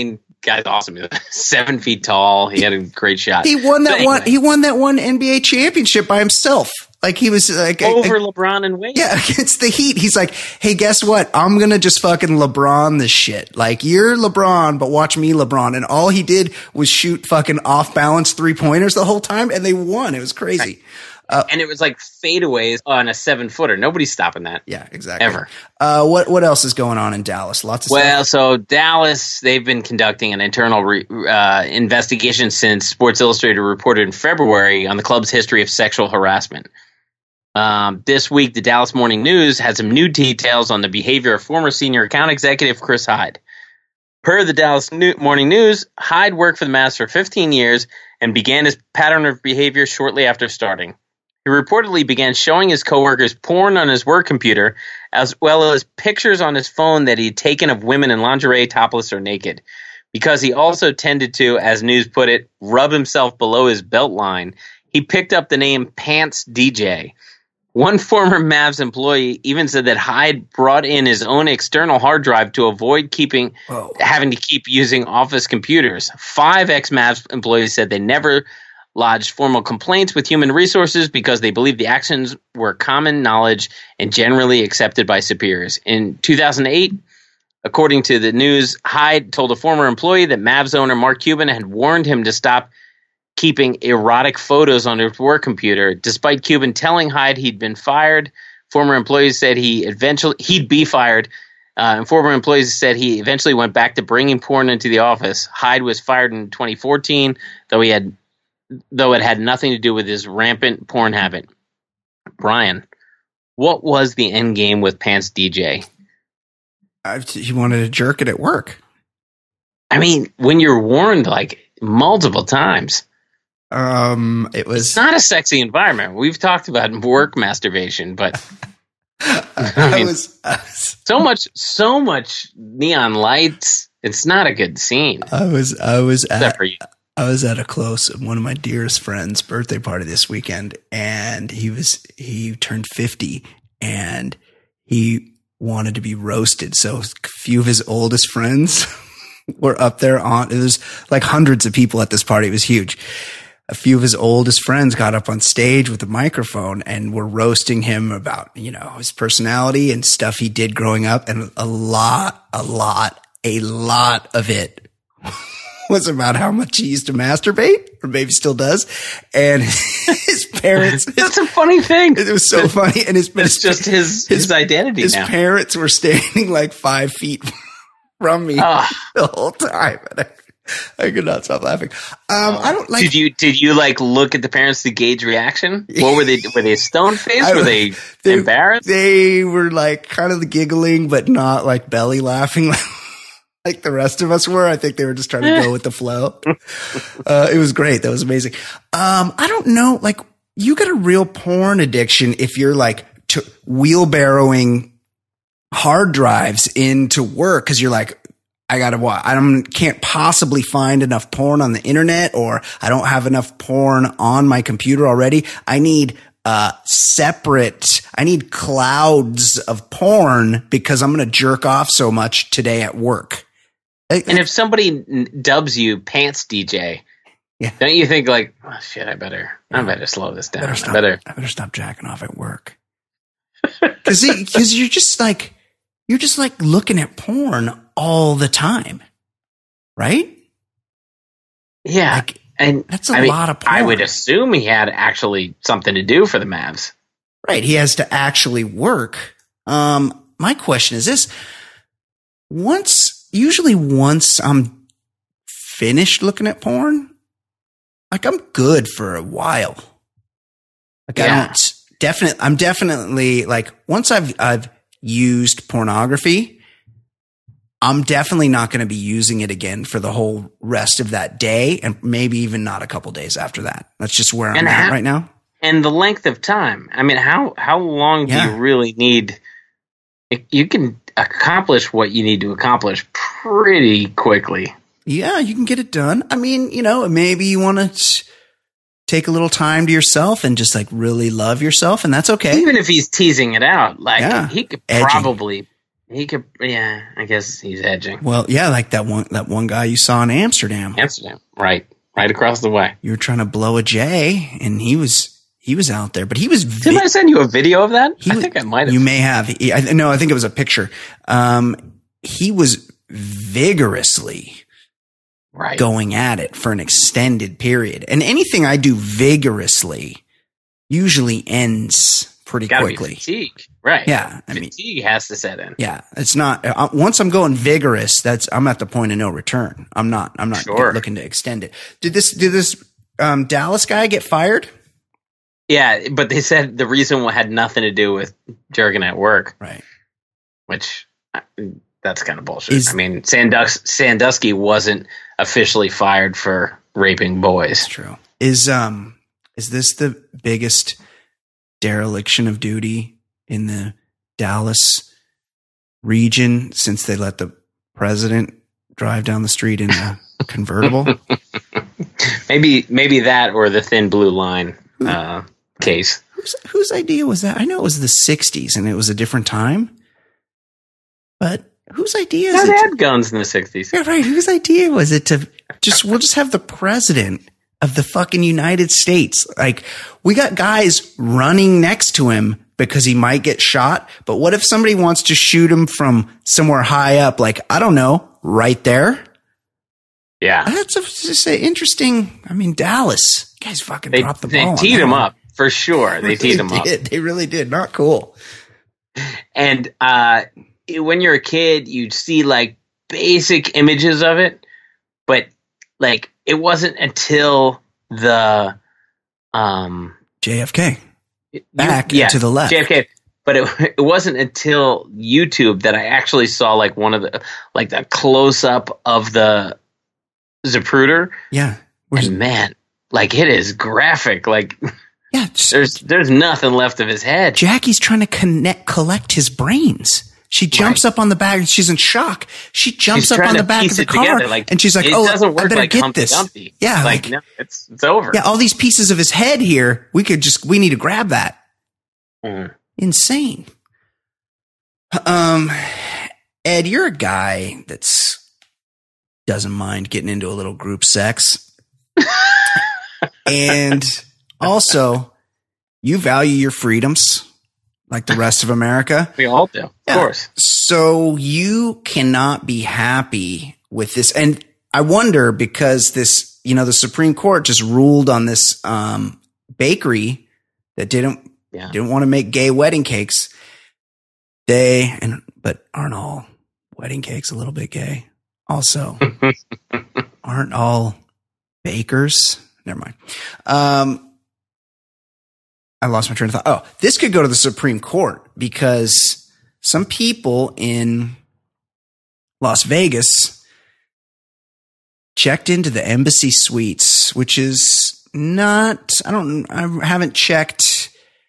guy's awesome. He was 7 feet tall. He had a great shot. He won that one. He won that one NBA championship by himself. Like he was like over LeBron and Wade. Yeah, against the Heat. He's like, hey, guess what? I'm gonna just fucking LeBron this shit. Like you're LeBron, but watch me LeBron. And all he did was shoot fucking off balance 3-pointers the whole time, and they won. It was crazy. And it was like fadeaways on a 7-footer. Nobody's stopping that. Yeah, exactly. Ever. What else is going on in Dallas? Lots of stuff. Well, so Dallas, they've been conducting an internal investigation since Sports Illustrated reported in February on the club's history of sexual harassment. This week, the Dallas Morning News had some new details on the behavior of former senior account executive Chris Hyde. Per the Dallas Morning News, Hyde worked for the Mavs for 15 years and began his pattern of behavior shortly after starting. He reportedly began showing his coworkers porn on his work computer, as well as pictures on his phone that he'd taken of women in lingerie, topless, or naked. Because he also tended to, as news put it, rub himself below his belt line, he picked up the name Pants DJ. One former Mavs employee even said that Hyde brought in his own external hard drive to avoid having to keep using office computers. 5 ex-Mavs employees said they never lodged formal complaints with Human Resources because they believed the actions were common knowledge and generally accepted by superiors. In 2008, according to the news, Hyde told a former employee that Mavs owner Mark Cuban had warned him to stop keeping erotic photos on his work computer. Despite Cuban telling Hyde he'd been fired, former employees said he'd be fired. And former employees said he eventually went back to bringing porn into the office. Hyde was fired in 2014, though it had nothing to do with his rampant porn habit. Brian, what was the end game with Pants DJ? He wanted to jerk it at work. I mean, when you're warned like multiple times, it's not a sexy environment. We've talked about work masturbation, but so much neon lights. It's not a good scene. I was at a close of one of my dearest friends' birthday party this weekend, and he turned 50, and he wanted to be roasted. So a few of his oldest friends were up there it was like hundreds of people at this party. It was huge. A few of his oldest friends got up on stage with a microphone and were roasting him about, his personality and stuff he did growing up. And a lot of it was about how much he used to masturbate, or maybe still does. And his parents. That's a funny thing. It was so funny. And it's just his identity his now. His parents were standing like 5 feet from me the whole time. And I could not stop laughing. I don't like. Did you like look at the parents to gauge reaction? What were they? Were they stone faced? Were they embarrassed? They were like kind of giggling, but not like belly laughing like the rest of us were. I think they were just trying to go with the flow. It was great. That was amazing. I don't know. Like you got a real porn addiction if you're like wheelbarrowing hard drives into work because you're like, I can't possibly find enough porn on the internet, or I don't have enough porn on my computer already. I need I need clouds of porn because I'm going to jerk off so much today at work. And if somebody dubs you Pants DJ, don't you think like, oh shit, I better slow this down. I better stop jacking off at work. Cause you're just like looking at porn all the time, right? Yeah. And that's a lot of porn. I would assume he had actually something to do for the Mavs. Right. He has to actually work. My question is this. Once I'm finished looking at porn, like I'm good for a while. Like I'm definitely like once I've used pornography, I'm definitely not going to be using it again for the whole rest of that day, and maybe even not a couple days after that. That's just where I'm at right now. And the length of time. I mean, how long do you really need? You can accomplish what you need to accomplish pretty quickly. Yeah, you can get it done. I mean, maybe you want to take a little time to yourself and just like really love yourself, and that's okay. Even if he's teasing it out, like he could probably He could, yeah. I guess he's hedging. Well, yeah, like that one guy you saw in Amsterdam. Right across the way. You were trying to blow a J, and he was out there, but he was. Didn't I send you a video of that? I think I might have. You may have. No, I think it was a picture. He was vigorously going at it for an extended period, and anything I do vigorously usually ends pretty quickly. Be fatigue. Right. Yeah. Fatigue has to set in. Yeah. It's not, once I'm going vigorous, I'm at the point of no return. I'm not looking to extend it. Did this Dallas guy get fired? Yeah. But they said the reason had nothing to do with Jurgen at work. Right. Which that's kind of bullshit. Sandusky wasn't officially fired for raping boys. That's true. Is this the biggest dereliction of duty in the Dallas region since they let the president drive down the street in a convertible? Maybe that or the thin blue line case. Whose idea was that? I know it was the 60s and it was a different time, but whose idea is it? They had guns in the 60s. Yeah, right. Whose idea was it to we'll just have the president of the fucking United States? Like, we got guys running next to him because he might get shot. But what if somebody wants to shoot him from somewhere high up? Like, I don't know, right there. Yeah. That's just an interesting. I mean, Dallas guys fucking dropped the ball. They teed him up for sure. They teed him up. They really did. Not cool. And when you're a kid, you see like basic images of it, but like it wasn't until the JFK back to the left. JFK, but it wasn't until YouTube that I actually saw like one of the close up of the Zapruder. Yeah, and man, like it is graphic. Like, yeah, there's nothing left of his head. Jackie's trying to collect his brains. She jumps up on the back. She's in shock. She jumps up on the back of the car, and she's like, "Oh, I better get this." Dumpty. Yeah, like no, it's over. Yeah, all these pieces of his head here. We need to grab that. Insane. Ed, you're a guy doesn't mind getting into a little group sex, and also you value your freedoms. Like the rest of America. We all do, of course. So you cannot be happy with this. And I wonder, because the Supreme Court just ruled on this bakery that didn't want to make gay wedding cakes. But aren't all wedding cakes a little bit gay? Also, aren't all bakers? Never mind. I lost my train of thought. Oh, this could go to the Supreme Court because some people in Las Vegas checked into the Embassy Suites, which is not, I haven't checked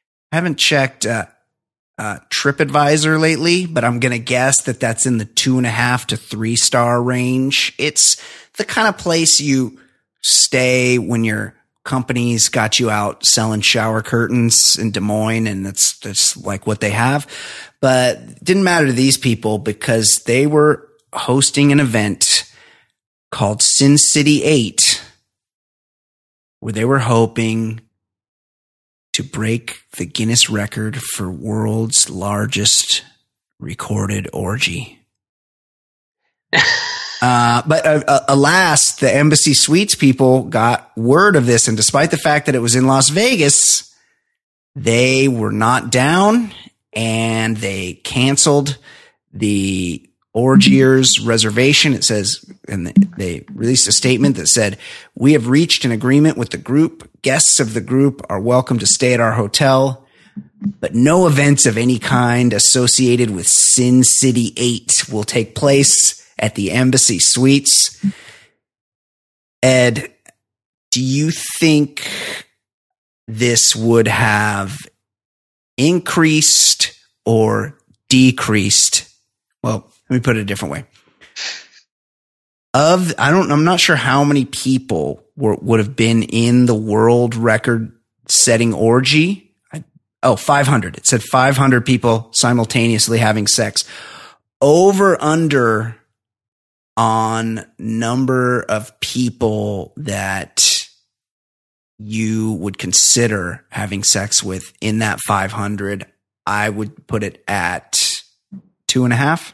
TripAdvisor lately, but I'm going to guess that that's in the 2.5 to 3 star range. It's the kind of place you stay when your companies got you out selling shower curtains in Des Moines, and that's like what they have. But it didn't matter to these people because they were hosting an event called Sin City 8, where they were hoping to break the Guinness record for world's largest recorded orgy. But alas, the Embassy Suites people got word of this, and despite the fact that it was in Las Vegas, they were not down, and they canceled the orgiers reservation. It says, and they released a statement that said, "We have reached an agreement with the group. Guests of the group are welcome to stay at our hotel, but no events of any kind associated with Sin City 8 will take place at the Embassy Suites." Ed, do you think this would have increased or decreased? Well, let me put it a different way. I'm not sure how many people would have been in the world record setting orgy. 500. It said 500 people simultaneously having sex. over under on number of people that you would consider having sex with in that 500, I would put it at 2.5.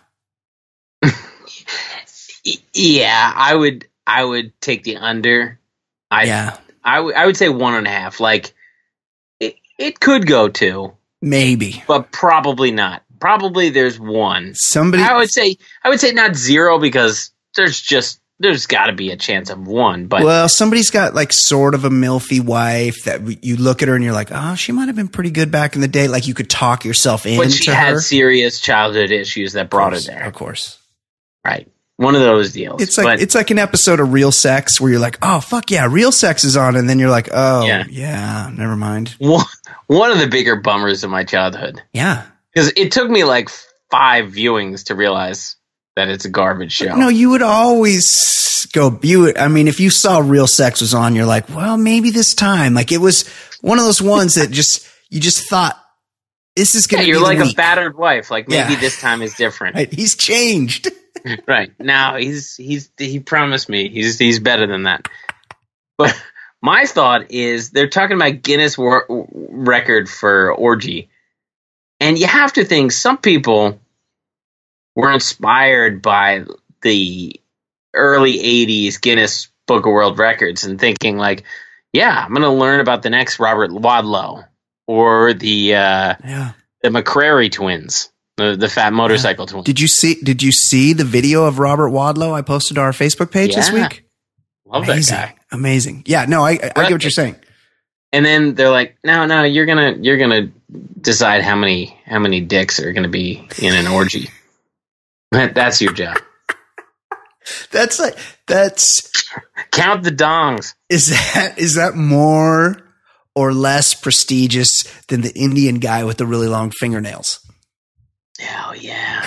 Yeah, I would take the under. I would say 1.5. Like it could go 2, maybe, but probably not. Probably there's 1. Somebody, I would say not 0 because there's got to be a chance of 1. But well, somebody's got like sort of a milfy wife that you look at her and you're like, oh, she might have been pretty good back in the day. Like you could talk yourself into her. But she had serious childhood issues that brought her there. Of course, right. One of those deals. It's like an episode of Real Sex where you're like, oh, fuck yeah, Real Sex is on. And then you're like, oh, yeah never mind. One of the bigger bummers of my childhood. Yeah. Because it took me like 5 viewings to realize that it's a garbage show. No, you would always go, if you saw Real Sex was on, you're like, well, maybe this time. Like it was one of those ones that you just thought, this is going to be you're like week. A battered wife. Like maybe this time is different. Right. He's changed. Right. Now he promised me he's better than that. But my thought is they're talking about Guinness record for orgy. And you have to think some people were inspired by the early 80s Guinness Book of World Records and thinking like, yeah, I'm going to learn about the next Robert Wadlow or the McCrary twins, the fat motorcycle twins. Did you see the video of Robert Wadlow I posted to our Facebook page this week? Love that guy. Amazing. Yeah, no, I get what you're saying. And then they're like, no, you're gonna decide how many dicks are gonna be in an orgy. That's your job. That's count the dongs. Is that more or less prestigious than the Indian guy with the really long fingernails? Oh yeah,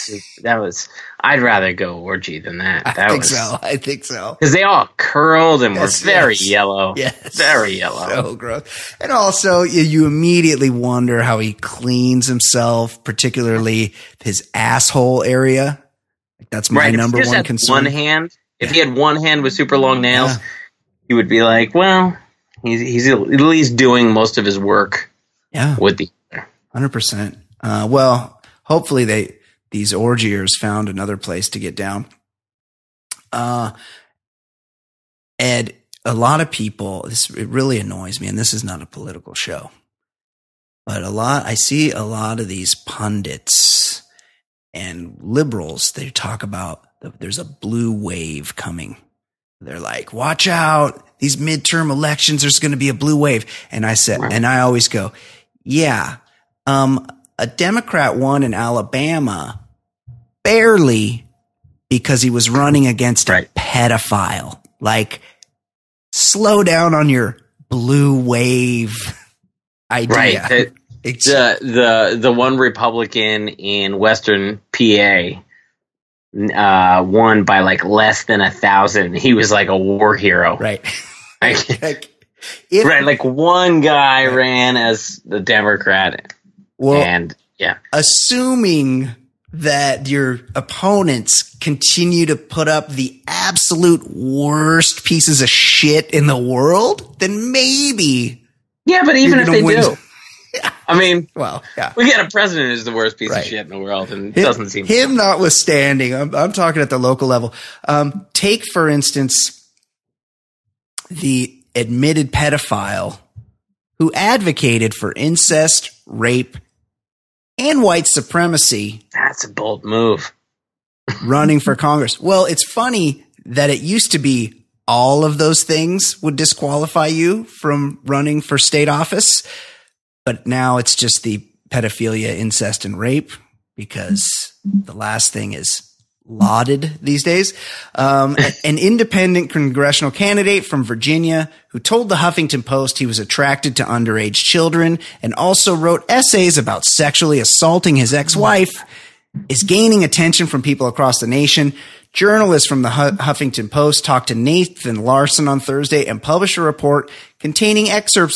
I'd rather go orgy than that. I think so. Because they all curled and were very yellow. Yes. Very yellow. So gross. And also, you immediately wonder how he cleans himself, particularly his asshole area. Like that's my number one concern. One hand. If he had one hand with super long nails, he would be like, well, he's at least doing most of his work. Yeah. With the 100%. Well, hopefully these orgiers found another place to get down. Ed, a lot of people, it really annoys me, and this is not a political show, but I see a lot of these pundits and liberals, they talk about there's a blue wave coming. They're like, watch out, these midterm elections, there's going to be a blue wave. And I always go, yeah, a Democrat won in Alabama barely because he was running against a pedophile. Like, slow down on your blue wave idea. Right. The one Republican in Western PA won by like less than 1,000. He was like a war hero. Right. Like one guy ran as the Democrat. Well, and assuming that your opponents continue to put up the absolute worst pieces of shit in the world, then maybe. Yeah, but even if they do. I mean, well, yeah. We got a president who's the worst piece of shit in the world, and it doesn't seem him notwithstanding. I'm talking at the local level. Take, for instance, the admitted pedophile who advocated for incest, rape, and white supremacy. That's a bold move. Running for Congress. Well, it's funny that it used to be all of those things would disqualify you from running for state office. But now it's just the pedophilia, incest, and rape because the last thing is lauded these days. An independent congressional candidate from Virginia who told the Huffington Post he was attracted to underage children and also wrote essays about sexually assaulting his ex-wife is gaining attention from people across the nation. Journalists from the Huffington Post talked to Nathan Larson on Thursday and published a report containing excerpts of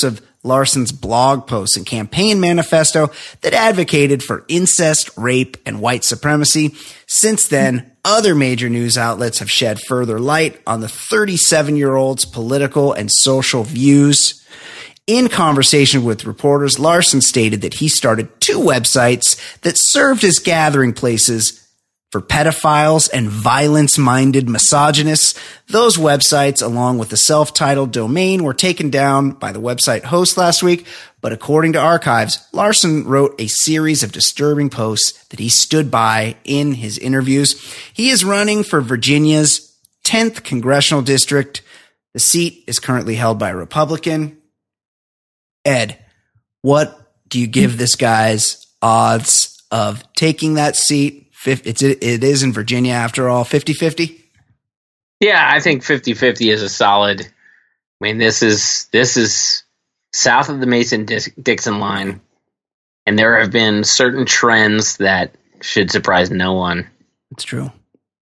Larson's blog posts and campaign manifesto that advocated for incest, rape, and white supremacy. Since then, other major news outlets have shed further light on the 37-year-old's political and social views. In conversation with reporters, Larson stated that he started 2 websites that served as gathering places for pedophiles and violence-minded misogynists. Those websites, along with the self-titled domain, were taken down by the website host last week. But according to archives, Larson wrote a series of disturbing posts that he stood by in his interviews. He is running for Virginia's 10th congressional district. The seat is currently held by a Republican. Ed, what do you give this guy's odds of taking that seat? It is in Virginia, after all, 50-50? Yeah, I think 50-50 is a solid. I mean, this is south of the Mason-Dixon line, and there have been certain trends that should surprise no one. It's true.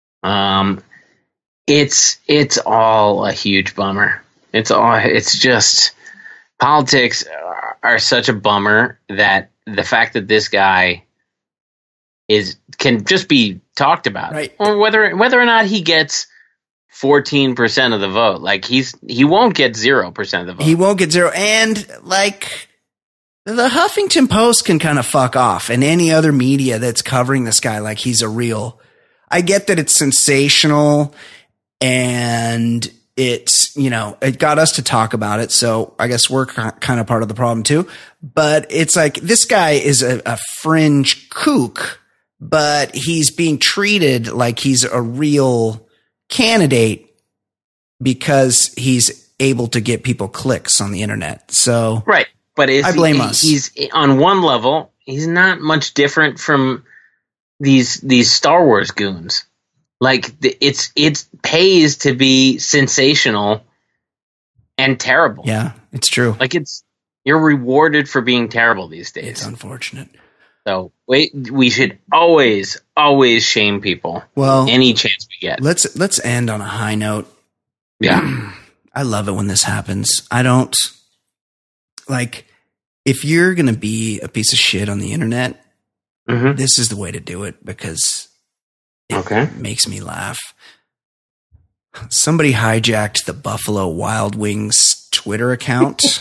It's all a huge bummer. It's just politics are such a bummer that the fact that this guy can just be talked about, right? Or whether or not he gets 14% of the vote, like he won't get 0% of the vote. He won't get 0, and like the Huffington Post can kind of fuck off, and any other media that's covering this guy like he's a real. I get that it's sensational, and it's, it got us to talk about it, so I guess we're kind of part of the problem too. But it's like this guy is a fringe kook, but he's being treated like he's a real candidate because he's able to get people clicks on the internet. So right, but I blame us. He's on one level, he's not much different from these Star Wars goons. Like it pays to be sensational and terrible. Yeah, it's true. Like you're rewarded for being terrible these days. It's unfortunate. So we should always shame people. Well, any chance we get. Let's end on a high note. Yeah. I love it when this happens. I don't like, if you're going to be a piece of shit on the internet, this is the way to do it, because it makes me laugh. Somebody hijacked the Buffalo Wild Wings Twitter account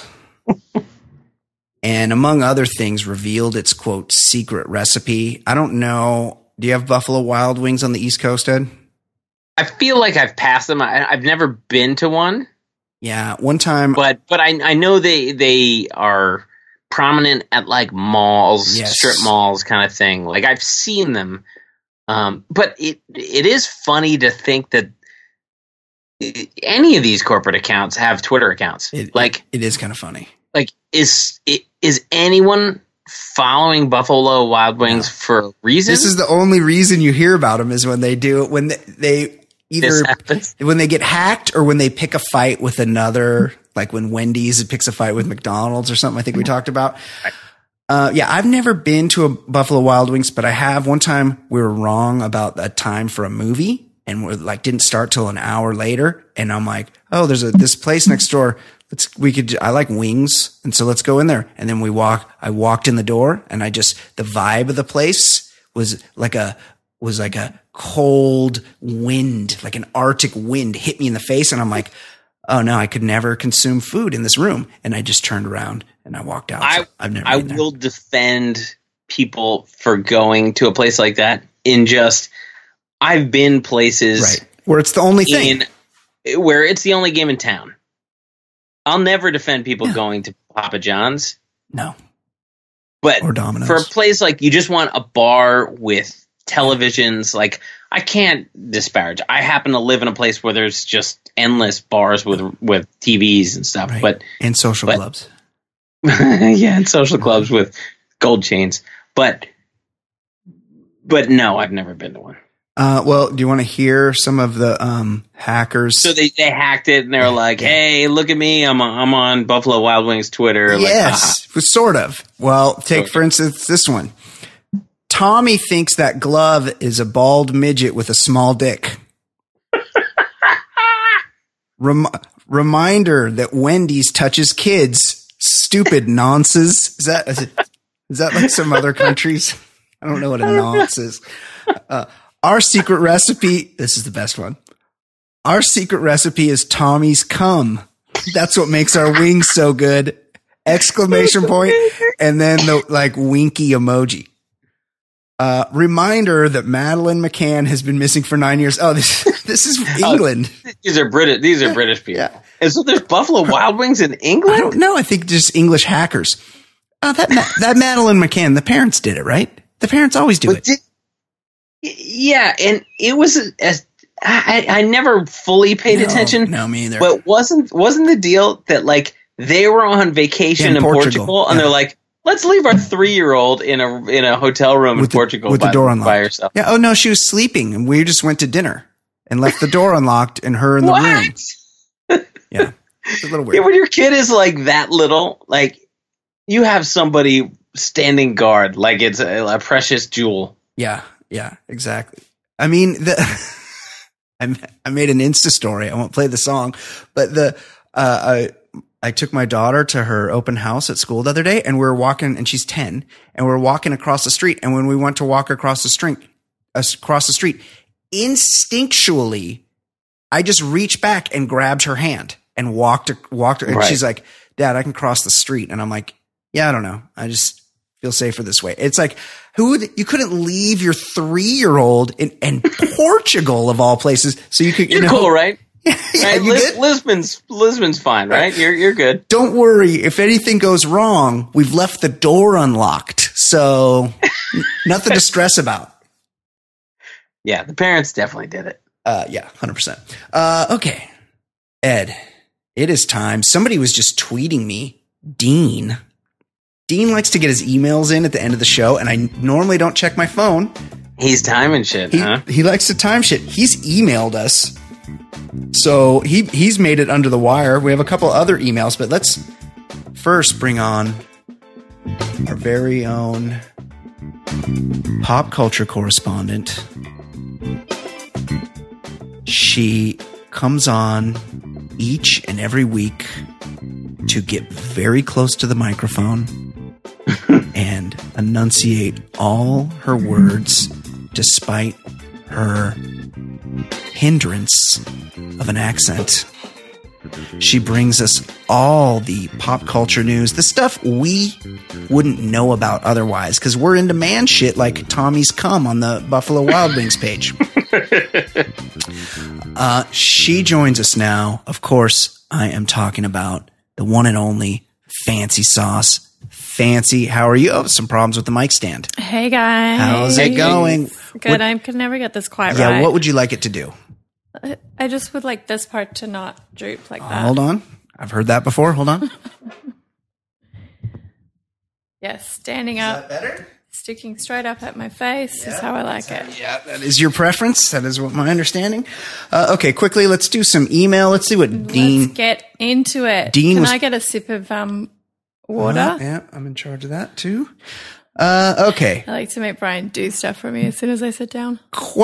and, among other things, revealed its, quote, secret recipe. I don't know. Do you have Buffalo Wild Wings on the East Coast, Ed? I feel like I've passed them. I've never been to one. Yeah, one time. But I know they are prominent at like malls, strip malls kind of thing. Like I've seen them. But it is funny to think that any of these corporate accounts have Twitter accounts. It is kind of funny. Like, is anyone following Buffalo Wild Wings for a reason? This is the only reason you hear about them, is when they do it, when they either when they get hacked or when they pick a fight with another, like when Wendy's picks a fight with McDonald's or something. I think we talked about. Yeah, I've never been to a Buffalo Wild Wings, but I have. One time we were wrong about a time for a movie, and we're like, didn't start till an hour later. And I'm like, oh, there's this place next door. I like wings. And so let's go in there. And then I walked in the door, and the vibe of the place was like a cold wind, like an Arctic wind hit me in the face. And I'm like, oh no, I could never consume food in this room. And I just turned around and I walked out. I will defend people for going to a place like that. I've been places where it's the only thing, where it's the only game in town. I'll never defend people going to Papa John's. No. But or Domino's. For a place like, you just want a bar with televisions, like, I can't disparage. I happen to live in a place where there's just endless bars with TVs and stuff, and social clubs. Yeah, and social clubs with gold chains. But no, I've never been to one. Well, do you want to hear some of the hackers? So they hacked it, and they were like, "Hey, look at me! I'm on Buffalo Wild Wings Twitter." Yes, sort of. Well, take for instance this one. Tommy thinks that glove is a bald midget with a small dick. Reminder that Wendy's touches kids. stupid nonces. Is that like some other countries? I don't know what a nonce is. Our secret recipe. This is the best one. Our secret recipe is Tommy's cum. That's what makes our wings so good. Exclamation point. And then the like winky emoji. Reminder that Madeleine McCann has been missing for 9 years. Oh, this is England. These are British people. Yeah. And so there's Buffalo Wild Wings in England? I don't know. I think just English hackers. That Madeleine McCann, the parents did it, right? The parents always do it. Yeah, and it was I never fully paid attention. No, me either. But wasn't the deal that like they were on vacation in Portugal and they're like, let's leave our 3-year-old in a hotel room in Portugal with the door unlocked by herself. Yeah. Oh no, she was sleeping, and we just went to dinner and left the door unlocked and her in the room. Yeah, it's a little weird. Yeah, when your kid is like that little, like you have somebody standing guard like it's a precious jewel. Yeah, exactly. I mean, I made an Insta story. I won't play the song, but I took my daughter to her open house at school the other day, and we were walking, and she's 10, and we were walking across the street. And when we went to walk across the street, instinctually, I just reached back and grabbed her hand and walked. And right. She's like, "Dad, I can cross the street." And I'm like, "Yeah, I don't know. I just feel safer this way." It's like, you couldn't leave your 3-year-old in Portugal of all places. So you could, You're cool, right? Right? Lisbon's fine, right? You're good. Don't worry. If anything goes wrong, we've left the door unlocked. So nothing to stress about. Yeah. The parents definitely did it. Yeah, 100%. Okay. Ed, it is time. Somebody was just tweeting me, Dean. Dean likes to get his emails in at the end of the show, and I normally don't check my phone. He's timing shit, huh? He likes to time shit. He's emailed us. So he's made it under the wire. We have a couple other emails, but let's first bring on our very own pop culture correspondent. She comes on each and every week to get very close to the microphone and enunciate all her words despite her hindrance of an accent. She brings us all the pop culture news, the stuff we wouldn't know about otherwise, because we're into man shit like Tommy's cum on the Buffalo Wild Wings page. She joins us now. Of course, I am talking about the one and only Fancy Sauce. Fancy, how are you? Oh, some problems with the mic stand. Hey, guys. How's it going? Good. I could never get this quite right. Yeah, what would you like it to do? I just would like this part to not droop like that. Hold on. I've heard that before. Hold on. Yes, standing up. Is that better? Sticking straight up at my face is how I like it. Yeah, that is your preference. That is what my understanding. Okay, quickly, let's do some email. Let's see what Dean... Let's get into it. Can I get a sip of water? Yeah, I'm in charge of that too. Okay. I like to make Brian do stuff for me as soon as I sit down.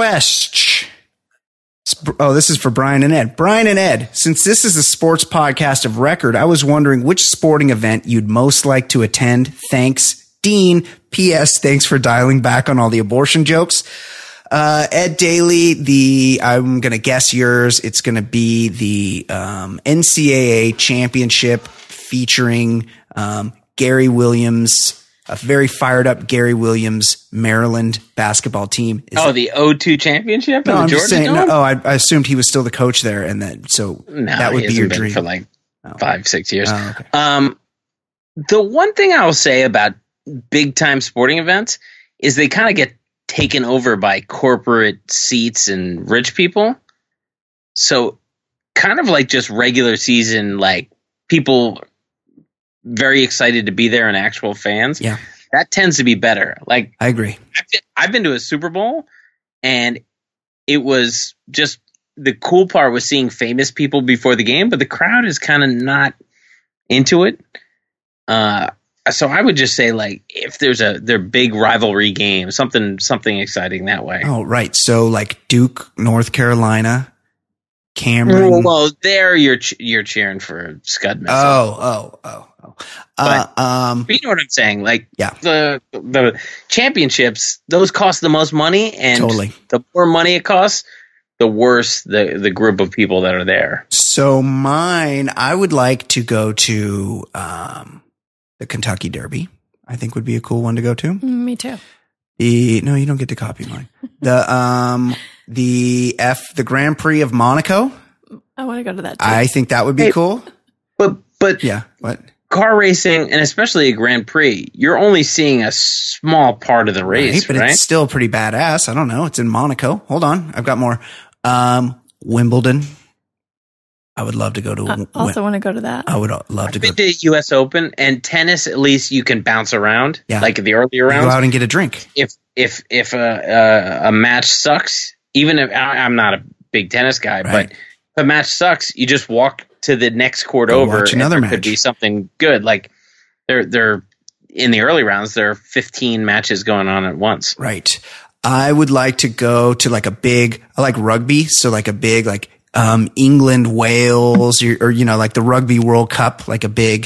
Oh, this is for Brian and Ed. Brian and Ed, since this is a sports podcast of record, I was wondering which sporting event you'd most like to attend. Thanks, Dean. P.S. Thanks for dialing back on all the abortion jokes. Ed Daly, I'm going to guess yours. It's going to be the NCAA championship featuring Gary Williams, a very fired up Gary Williams Maryland basketball team. The O2 championship? No, in the I'm Georgia just saying. Dome? I assumed he was still the coach there, and that that would be your dream for like 5-6 years. Oh, okay. The one thing I will say about big time sporting events is they kind of get taken over by corporate seats and rich people. So kind of like just regular season, like people very excited to be there and actual fans. Yeah. That tends to be better. Like, I agree. I've been to a Super Bowl, and it was just the cool part was seeing famous people before the game, but the crowd is kind of not into it. So I would just say, like, if their big rivalry game, something exciting that way. Oh, right. So like Duke, North Carolina, Cameron. Well, there you're cheering for Scud Missile. Oh. But you know what I'm saying? Like, Yeah. the championships, those cost the most money, and Totally. the more money it costs, the worse the group of people that are there. So mine, I would like to go to the Kentucky Derby. I think would be a cool one to go to. Me too. No, you don't get to copy mine. The Grand Prix of Monaco. I want to go to that too. I think that would be cool. But Yeah. What? car racing, and especially a Grand Prix, you're only seeing a small part of the race, But right? it's still pretty badass. I don't know. It's in Monaco. Hold on. I've got more. Wimbledon. I would love to go to. I also want to go to that. I would love to go. I've been to U.S. Open and tennis. At least you can bounce around, Yeah. like the earlier Go rounds. out and get a drink. If a match sucks, even if I'm not a big tennis guy, Right. but if a match sucks, you just walk to the next court Go over. watch and another there could match. be something good. Like they're in the early rounds, there are 15 matches going on at once. Right. I would like to go to like I like rugby. So like a big, England, Wales, or, like the Rugby World Cup, like a big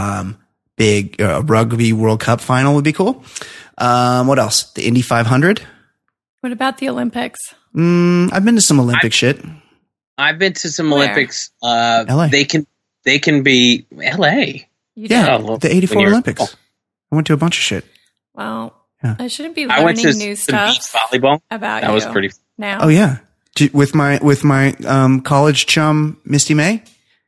Rugby World Cup final would be cool. What else? The Indy 500. What about the Olympics? I've been to some Olympic shit. I've been to some Where? Olympics. LA. They can be LA. Yeah. well, The when 84 you're- Olympics. I went to a bunch of shit. Well, Yeah. I shouldn't be I went learning to new some beach stuff volleyball. about That you was pretty. now. Oh yeah. With my college chum, Misty May.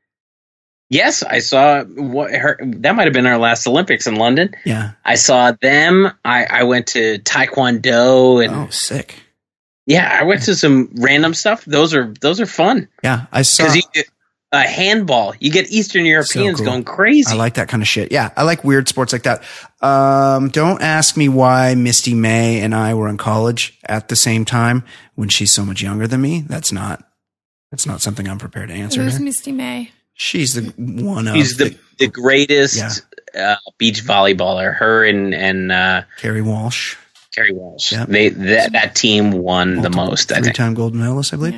Yes, I saw that might have been our last Olympics in London. Yeah. I saw them. I went to Taekwondo and Oh, sick. yeah, I went to some random stuff. Those are fun Yeah. I saw. because handball. You get Eastern Europeans cool. going crazy. I like that kind of shit. Yeah. I like weird sports like that. Don't ask me why Misty May and I were in college at the same time when she's so much younger than me. That's not something I'm prepared to answer. Who's here. Misty May? She's the one of He's the greatest beach volleyballer. Her and Carrie Walsh. Kerry Walsh. Yep. That team won the most. I think. Three-time gold medalist, I believe.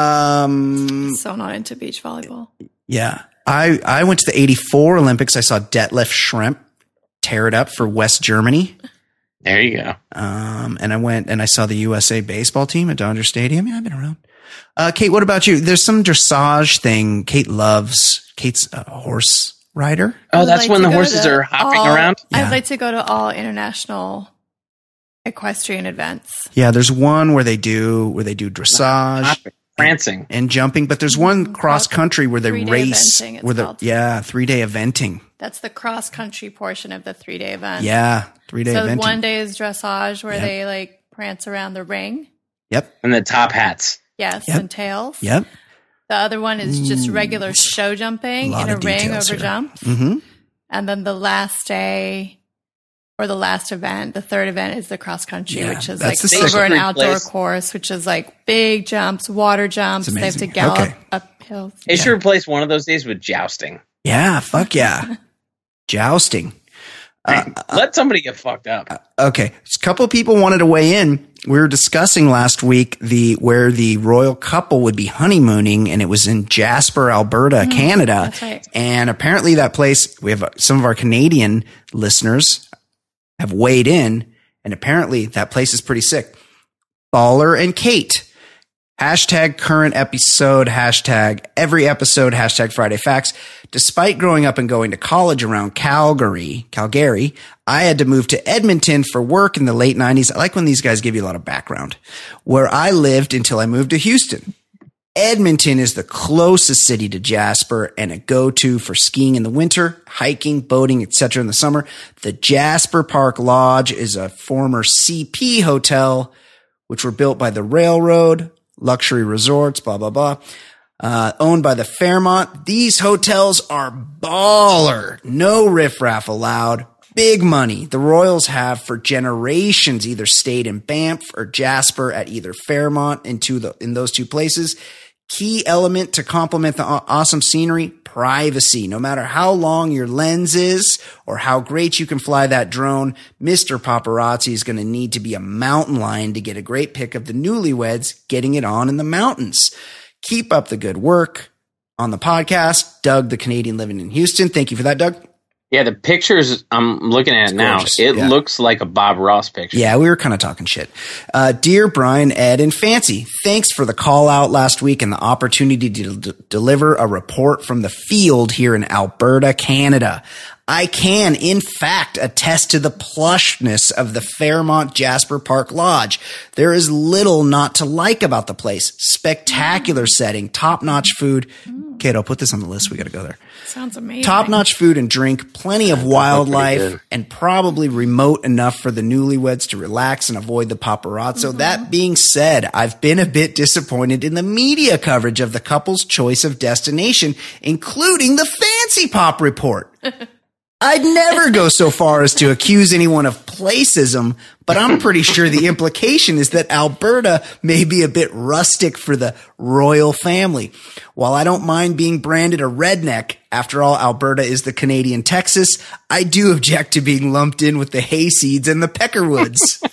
So not into beach volleyball. Yeah. I went to the 84 Olympics. I saw Detlef Schrempf tear it up for West Germany. There you go. And I went and I saw the USA baseball team at Dodger Stadium. Yeah, I've been around. Kate, what about you? There's some dressage thing. Kate's a horse rider. Oh, I'd that's like when to the go horses to are hopping all- around. Yeah. I'd like to go to all international equestrian events. Yeah, there's one where they do dressage Hopping, prancing. and jumping, but there's one cross country where they 3-day race eventing, it's where called. 3-day eventing. That's the cross country portion of the 3-day event. Yeah, 3-day So eventing. one day is dressage where they like prance around the ring. Yep. And the top hats. Yes, Yep. and tails. Yep. The other one is just regular show jumping Lot in a of ring details over here. jumps. Mm-hmm. And then the last day or the last event, the third event is the cross country, Yeah, which is that's like the over second an outdoor place. course, which is like big jumps, water jumps. It's They have to amazing. gallop Okay. uphill. They should replace one of those days with jousting. Yeah, fuck yeah. Jousting. Let somebody get fucked up. Okay. A couple of people wanted to weigh in. We were discussing last week where the royal couple would be honeymooning, and it was in Jasper, Alberta, Canada. That's right. And apparently that place, we have some of our Canadian listeners have weighed in, and apparently that place is pretty sick. Baller and Kate. Hashtag current episode, hashtag every episode, hashtag Friday Facts. Despite growing up and going to college around Calgary, I had to move to Edmonton for work in the late 90s. I like when these guys give you a lot of background. Where I lived until I moved to Houston. Edmonton is the closest city to Jasper and a go-to for skiing in the winter, hiking, boating, etc. in the summer. The Jasper Park Lodge is a former CP hotel, which were built by the railroad, luxury resorts, blah, blah, blah. Owned by the Fairmont. These hotels are baller. No riffraff allowed. Big money. The Royals have for generations either stayed in Banff or Jasper at either Fairmont in those two places. Key element to complement the awesome scenery, privacy. No matter how long your lens is or how great you can fly that drone, Mr. Paparazzi is going to need to be a mountain lion to get a great pic of the newlyweds getting it on in the mountains. Keep up the good work on the podcast. Doug, the Canadian living in Houston. Thank you for that, Doug. Yeah, the pictures, I'm looking at it now. It looks like a Bob Ross picture. Yeah, we were kind of talking shit. Dear Brian, Ed, and Fancy, thanks for the call out last week and the opportunity to deliver a report from the field here in Alberta, Canada. I can, in fact, attest to the plushness of the Fairmont Jasper Park Lodge. There is little not to like about the place. Spectacular setting, top-notch food. Kate, I'll put this on the list. We got to go there. Sounds amazing. Top-notch food and drink, plenty of wildlife, and probably remote enough for the newlyweds to relax and avoid the paparazzo. That being said, I've been a bit disappointed in the media coverage of the couple's choice of destination, including the Fancy Pop report. I'd never go so far as to accuse anyone of placism, but I'm pretty sure the implication is that Alberta may be a bit rustic for the royal family. While I don't mind being branded a redneck, after all, Alberta is the Canadian Texas, I do object to being lumped in with the hayseeds and the peckerwoods.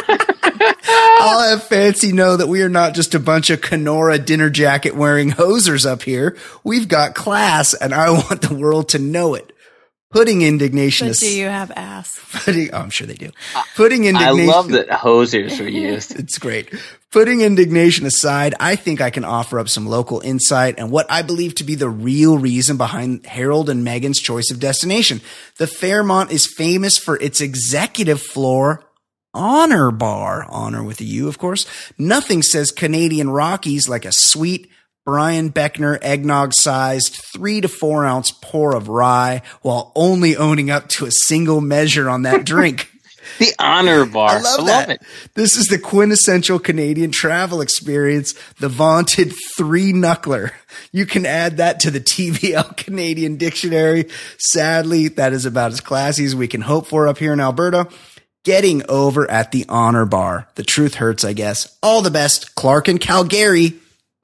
I'll have Fancy know that we are not just a bunch of Kenora dinner jacket wearing hosers up here. We've got class, and I want the world to know it. Putting indignation But do you have ass? I'm sure they do. Putting indignation. I love that hosers were used. It's great. Putting indignation aside, I think I can offer up some local insight and what I believe to be the real reason behind Harold and Meghan's choice of destination. The Fairmont is famous for its executive floor honor bar. Honor with a U, of course. Nothing says Canadian Rockies like a sweet Brian Beckner eggnog-sized 3 to 4 ounce pour of rye while only owning up to a single measure on that drink. The honor bar. I love it. This is the quintessential Canadian travel experience, the vaunted 3-knuckler. You can add that to the TVL Canadian Dictionary. Sadly, that is about as classy as we can hope for up here in Alberta. Getting over at the honor bar. The truth hurts, I guess. All the best, Clark and Calgary.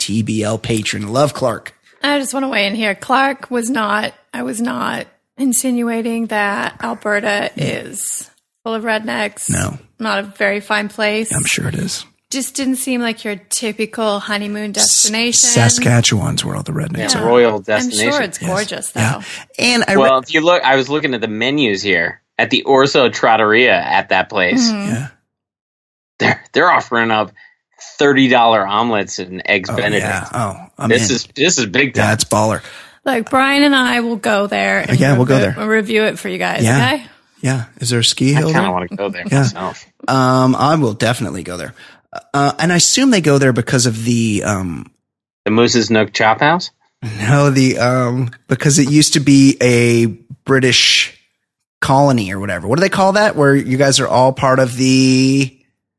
TBL patron. Love Clark. I just want to weigh in here. Clark was not, I was not insinuating that Alberta is full of rednecks. No. Not a very fine place. I'm sure it is. Just didn't seem like your typical honeymoon destination. Saskatchewan's where all the rednecks It's are. a royal destination. I'm sure it's gorgeous, though. Yeah. And if you look, I was looking at the menus here at the Orso Trattoria at that place. Mm-hmm. Yeah. They're offering up $30 omelets and eggs Benedict. Yeah. Oh, this is big time. Yeah, it's baller. Like Brian and I will go there. And we'll go there. We'll review it for you guys. Yeah. Okay. Yeah. Is there a ski hill? I kind of want to go there myself. I will definitely go there. And I assume they go there because of the Moose's Nook Chop House? No, because it used to be a British colony or whatever. What do they call that? Where you guys are all part of the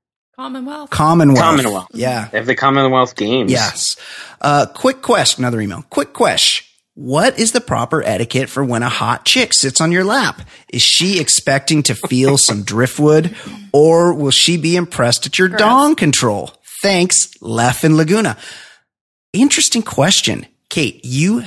Commonwealth. Yeah. They have the Commonwealth Games. Yes. Quick question. Another email. Quick question. What is the proper etiquette for when a hot chick sits on your lap? Is she expecting to feel some driftwood, or will she be impressed at your dong control? Thanks, Lef in Laguna. Interesting question. Kate,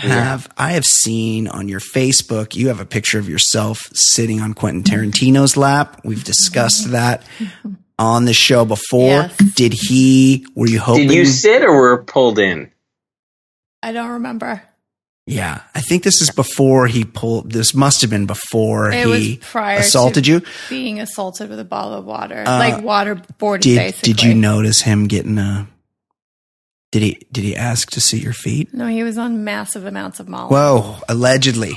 I have seen on your Facebook, you have a picture of yourself sitting on Quentin Tarantino's lap. We've discussed that on the show before. Yes. Were you hoping? Did you sit or were pulled in? I don't remember. Yeah. I think this is before this must have been before he assaulted you. Being assaulted with a bottle of water. Like waterboarding, basically. Did you notice him getting did he ask to see your feet? No, he was on massive amounts of Molly. Whoa. Allegedly.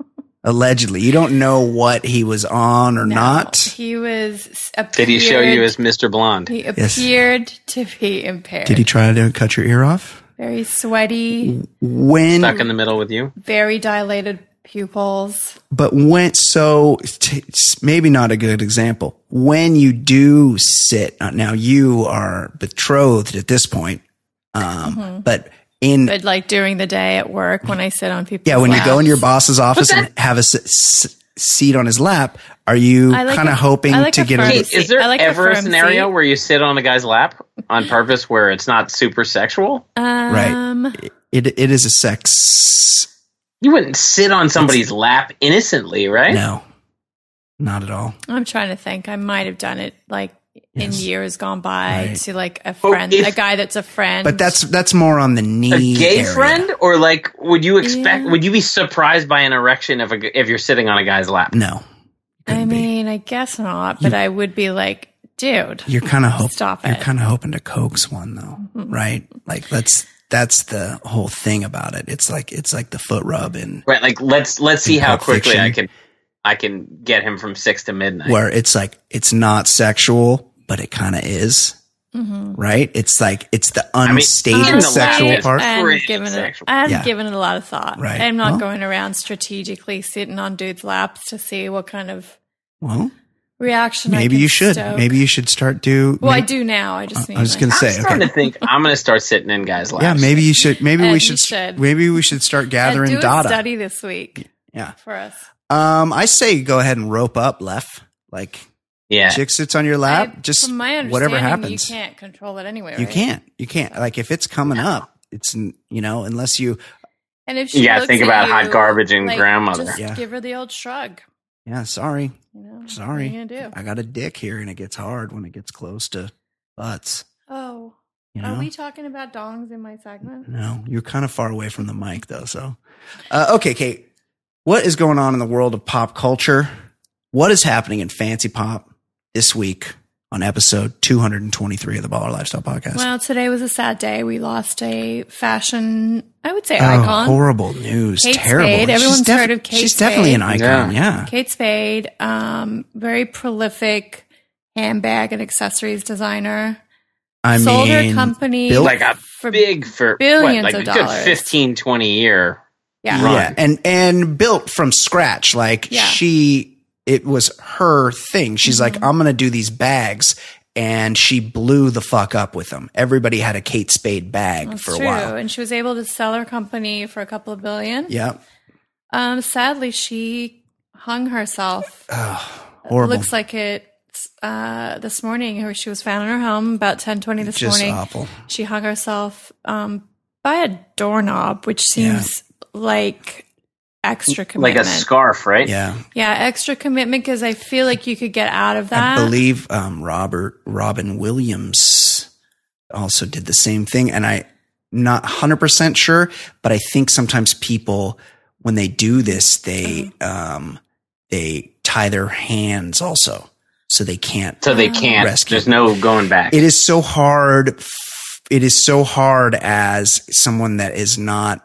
You don't know what he was on or not. He was. Did he show you as Mr. Blonde? He appeared to be impaired. Did he try to cut your ear off? Very sweaty. Stuck in the middle with you? Very dilated pupils. But maybe not a good example. When you do sit, now you are betrothed at this point, but like during the day at work when I sit on people's when laps. you go in your boss's office and have a seat on his lap, are you kind of hoping to get a... Is there ever a scenario where you sit on a guy's lap on purpose where it's not super sexual? Right. It is a sex... You wouldn't sit on somebody's lap innocently, right? No, not at all. I'm trying to think. I might have done it like in years gone by Right. to like a friend, a guy that's a friend. But that's more on the knee. A gay area. friend, or like, would you expect? Yeah. Would you be surprised by an erection if you're sitting on a guy's lap? No. I Couldn't be. mean, I guess not, but I would be like, dude, You're kind of stop You're it. kind of hoping to coax one though, right? Like that's the whole thing about it. It's like the foot rub and Right. Like, let's see how Pulp quickly Fiction. I can get him from 6 to midnight. where it's like it's not sexual, but it kind of is, right? It's like it's the unstated in the sexual lab, part. I hadn't Pretty given it. sexual. I hadn't Yeah. given it a lot of thought. Right. I'm not Well- going around strategically sitting on dudes' laps to see what kind of Well, reaction. I maybe can you should. stoke. Maybe you should start do. Well, I maybe- do now. I just need. I was going to I'm say, starting okay. to think I'm going to start sitting in guys' laps. Yeah, maybe you should. Maybe And we you should. should. Maybe we should start gathering do a data. study this week Yeah. for us. I say go ahead and rope up, Lef. Like Yeah. chick sits on your lap, just from my understanding, whatever happens. you can't control it anyway. You right? can't. You can't. Like if it's coming up, it's unless you. And if she You gotta looks think at about you, hot garbage and like, grandmother. just Yeah. give her the old shrug. Yeah, sorry, You know, sorry. What are you gonna do? I got a dick here, and it gets hard when it gets close to butts. Oh, You know. are we talking about dongs in my segment? No, you're kind of far away from the mic though. So, okay, Kate, what is going on in the world of pop culture? What is happening in Fancy Pop this week on episode 223 of the Baller Lifestyle Podcast? Well, today was a sad day. We lost a fashion, I would say, icon. Horrible news. Kate Terrible. Spade. Everyone's heard of Kate She's definitely an Spade. icon. Yeah. Kate Spade, very prolific handbag and accessories designer. I Sold mean, her company built- Like a for big for billions what, like of a good dollars. 15, 20 year. Yeah. run. Yeah, and built from scratch. Like Yeah. it was her thing. She's like, I'm going to do these bags. And she blew the fuck up with them. Everybody had a Kate Spade bag That's for a true. while. And she was able to sell her company for a couple of billion. Yeah. Sadly, she hung herself. Horrible. Looks like it this morning. She was found in her home about 10:20 this Just morning. awful. She hung herself by a doorknob, which seems like extra Like commitment. a scarf, right? Yeah. Yeah, extra commitment because I feel like you could get out of I that. believe Robin Williams also did the same thing. And I'm not 100% sure, but I think sometimes people, when they do this, they tie their hands also. So they can't. So they can't. Rescue. There's no going back. It is so hard. It is so hard as someone that is not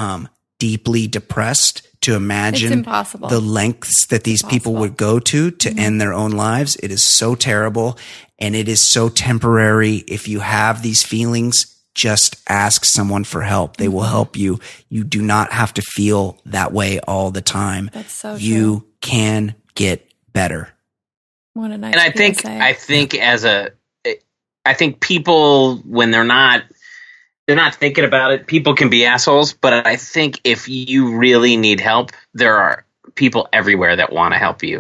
deeply depressed to imagine It's impossible. the lengths that these people would go to end their own lives. It is so terrible and it is so temporary. If you have these feelings, just ask someone for help. They will help you. You do not have to feel that way all the time. That's so You true. can get better. What a nice And I think PSA. I think people, when they're not thinking about it, people can be assholes. But I think if you really need help, there are people everywhere that want to help you.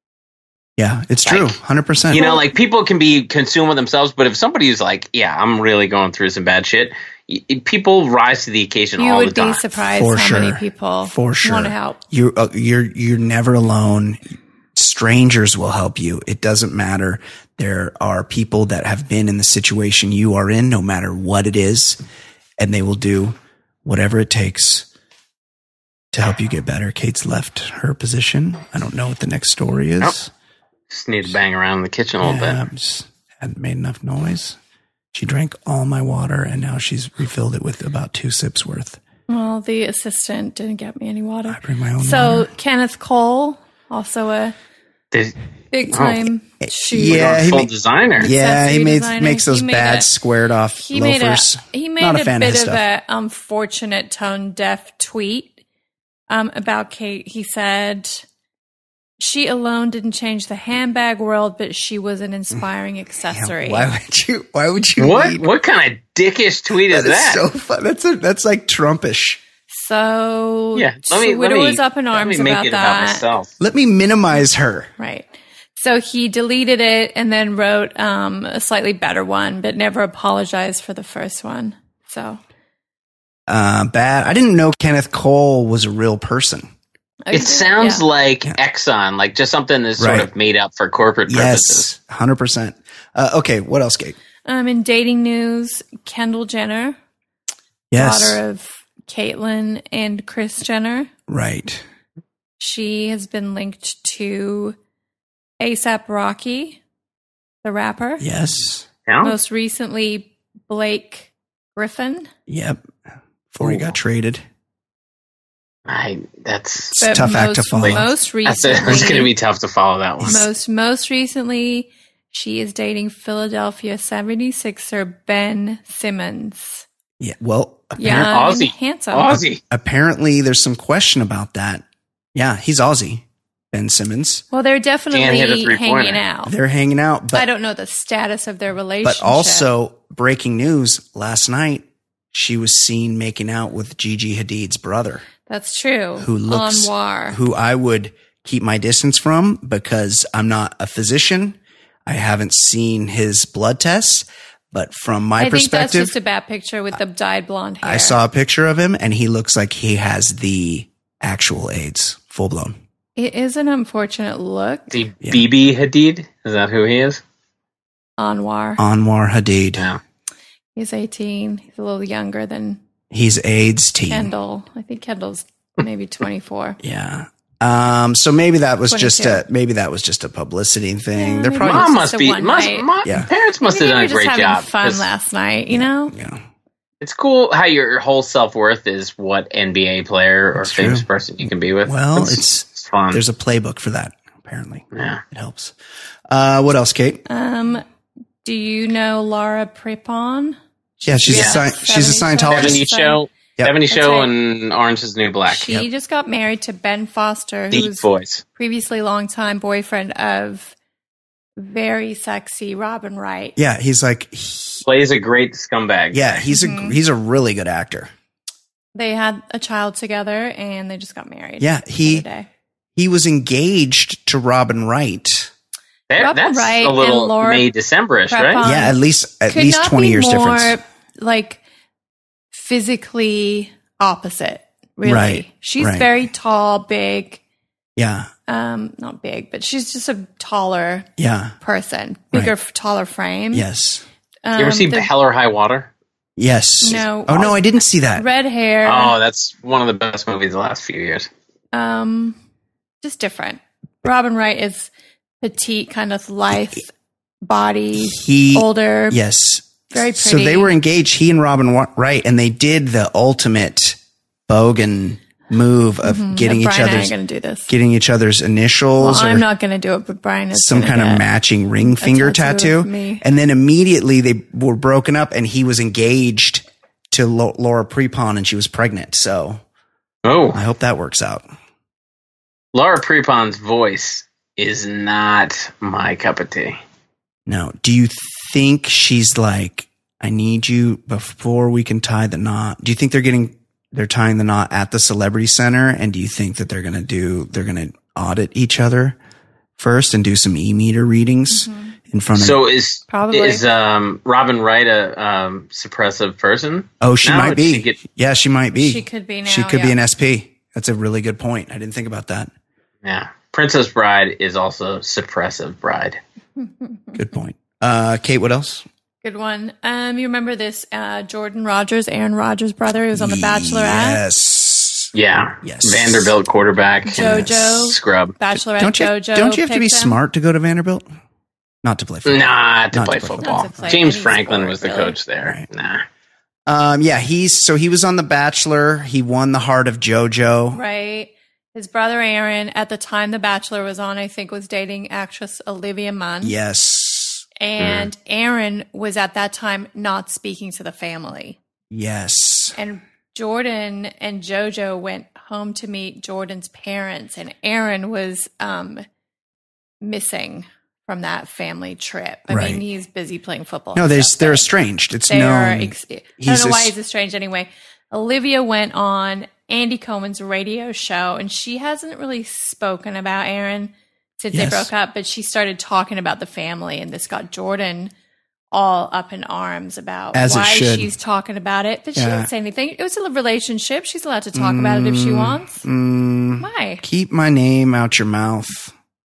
Yeah, it's true. 100%. You know, like people can be consumed with themselves, but if somebody's like, yeah, I'm really going through some bad shit, people rise to the occasion you all the would be time. surprised For how many sure. people For sure. want to help. You're never alone. Strangers will help you. It doesn't matter. There are people that have been in the situation you are in, no matter what it is, and they will do whatever it takes to help you get better. Kate's left her position. I don't know what the next story is. Nope. Just need to bang around in the kitchen a little bit. Just hadn't made enough noise. She drank all my water, and now she's refilled it with about 2 sips worth. Well, the assistant didn't get me any water. I bring my own So water. Kenneth Cole, also a big time shoe. Yeah, he full made- designer. Yeah, he accessory designer. makes those He made bad a- squared off He made loafers. a Not a fan of bit his of stuff. a unfortunate tone deaf tweet about Kate. He said she alone didn't change the handbag world, but she was an inspiring accessory. Why would you? What? lead- What kind of dickish tweet is That is that? so fun. That's like Trumpish. So Yeah, Twitter was up in let arms me make about it about that. myself. Let me minimize her. Right. So he deleted it and then wrote a slightly better one, but never apologized for the first one. So Bad. I didn't know Kenneth Cole was a real person. It sounds Yeah. like Exxon, like just something that's sort Right. of made up for corporate purposes. Yes, 100%. Okay, what else, Kate? In dating news, Kendall Jenner, daughter of Caitlyn and Kris Jenner. Right. She has been linked to A$AP Rocky, the rapper. Yes. Yeah. Most recently, Blake Griffin. Yep. Before he got traded. That's But tough act to follow. Most recently, it's going to be tough to follow that one. Most recently, she is dating Philadelphia 76er Ben Simmons. Yeah. Well, Yeah, Aussie. handsome. Aussie. apparently there's some question about that. Yeah, he's Aussie. Ben Simmons. Well, they're Can't hit a definitely three-pointer. hanging out. They're hanging out, I but don't know the status of their relationship. also breaking news last night, she was seen making out with Gigi Hadid's brother, That's true. who looks Anwar. who I would keep my distance from because I'm not a physician. I haven't seen his blood tests, but from my I think that's perspective, just a bad picture with the dyed blonde hair. I saw a picture of him and he looks like he has the actual AIDS, full blown. It is an unfortunate look. The BB Hadid? Is that who he is? Anwar. Anwar Hadid. Yeah. He's 18. He's a little younger than He's AIDS teen. Kendall. I think Kendall's maybe 24. Yeah. So maybe that was just 22. a publicity thing. Yeah, They're maybe probably Mom just must a be. one night. Yeah. Parents must have Maybe done a we're just great having job. fun 'cause last night, you know? yeah. It's cool how your whole self worth is what NBA player or That's famous true. person you can be with. Well, it's fun. There's a playbook for that, apparently. Yeah. It helps. What else, Kate? Do you know Laura Prepon? Yeah, she's Yeah. she's a Scientologist. 70 show. Yep. 70 That's show right. and Orange is the New Black. She just got married to Ben Foster, Deep who's voice. previously longtime boyfriend of very sexy Robin Wright. Yeah, he's like, Plays a great scumbag. yeah, he's a really good actor. They had a child together and they just got married. Yeah, the other day. he was engaged to Robin Wright. That, Robin that's Wright a little and Laura May Decemberish, Prepon. right? Yeah, at least Could not 20 be years more, difference. like physically opposite. Really, Right, she's right. very tall, big. Yeah, Not big, but she's just a taller yeah, person, bigger, Right. taller frame. yes, You ever see the Hell or High Water? yes. No. Oh no, I didn't see that. red hair. Oh, that's one of the best movies of the last few years. Just different. Robin Wright is petite, kind of lithe body, He older, Yes. very So pretty. they were engaged, he and Robin Wright, and they did the ultimate bogan move of getting Brian each and I other's are going to do this. getting each other's initials Well, or I'm not going to do it, but Brian is some gonna kind of get matching ring finger tattoo tattoo. of me. And then immediately they were broken up and he was engaged to Laura Prepon and she was pregnant. So Oh, I hope that works out. Laura Prepon's voice is not my cup of tea. No. Do you think she's like, I need you before we can tie the knot? Do you think they're tying the knot at the Celebrity Center? And do you think that they're going to audit each other first and do some e-meter readings in front of? So is Probably. Robin Wright a suppressive person? Oh, she Now might did be. she get- Yeah, she might be. She could be now. She could be yeah. an SP. That's a really good point. I didn't think about that. Yeah. Princess Bride is also suppressive bride. Good point. Kate, what else? Good one. You remember this Jordan Rogers, Aaron Rodgers' brother, who was on The Bachelorette? Yes. Yeah. Yes. Vanderbilt quarterback. JoJo. Scrub. Bachelorette Don't you JoJo. have to be picked him. smart to go to Vanderbilt? Not to play football. Nah, to Not play to play football. Not to play James any Franklin sport, was the really. coach there. Right. Nah. Yeah, he was on The Bachelor. He won the heart of JoJo. Right. His brother Aaron, at the time The Bachelor was on, I think was dating actress Olivia Munn. Yes. And Aaron was at that time not speaking to the family. Yes. And Jordan and JoJo went home to meet Jordan's parents, and Aaron was missing from that family trip. I Right. mean, he's busy playing football. No, and they're stuff, but estranged. It's they are. known. I don't know why he's estranged anyway. Olivia went on Andy Cohen's radio show, and she hasn't really spoken about Aaron since Yes. they broke up, but she started talking about the family, and this got Jordan all up in arms about As it why should. she's talking about it. But she Yeah. didn't say anything. It was a relationship. She's allowed to talk about it if she wants. Why? Keep my name out your mouth.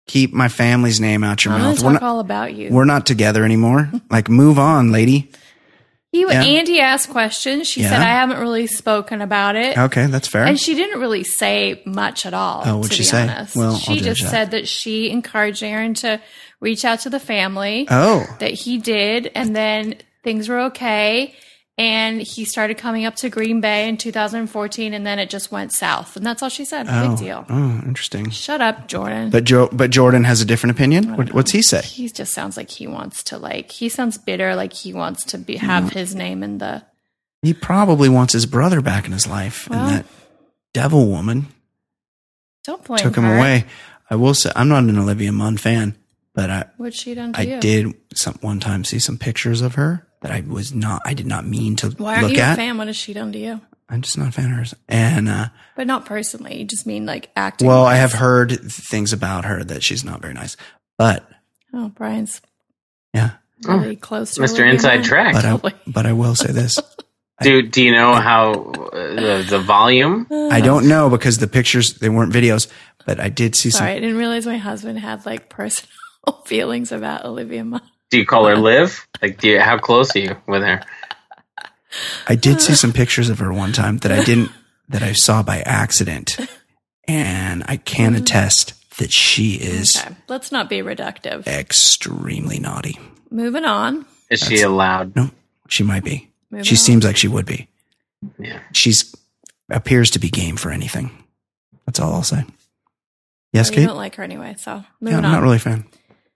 Keep my family's name out your I'm going mouth. to talk all about you. We're not together anymore. Like, move on, lady. Andy asked questions. She said, I haven't really spoken about it. Okay, that's fair. And she didn't really say much at all, what'd to she be say? honest. Well, she I'll just judge that. said that she encouraged Aaron to reach out to the family. Oh. That he did, and then things were okay. And he started coming up to Green Bay in 2014, and then it just went south. And that's all she said. Big deal. Oh, interesting. Shut up, Jordan. But Jordan has a different opinion? What's he say? He just sounds like he wants to, he sounds bitter, like he wants to have his name in the... He probably wants his brother back in his life. Well, and that devil woman don't blame took him her. away. I will say, I'm not an Olivia Munn fan, but What's she done to you? I did one time see some pictures of her that I did not mean to Why aren't look you at. a fan? What has she done to you? I'm just not a fan of hers. And, But not personally. You just mean acting. well, I have heard things about her that she's not very nice, but Oh, Brian's yeah, really close to Mr. Olivia Inside Munn. Track. but I will say this. Do you know how the volume? I don't know because the pictures, they weren't videos, but I did see Sorry, I didn't realize my husband had personal feelings about Olivia Munn. Do you call her Liv? How close are you with her? I did see some pictures of her one time that I saw by accident. And I can attest that she is Okay, let's not be reductive. extremely naughty. Moving on. Is she allowed? No, she might be. Moving She on. seems like she would be. Yeah. She's appears to be game for anything. That's all I'll say. Yes, You Kate? don't like her anyway, so Yeah, moving I'm on. not really a fan.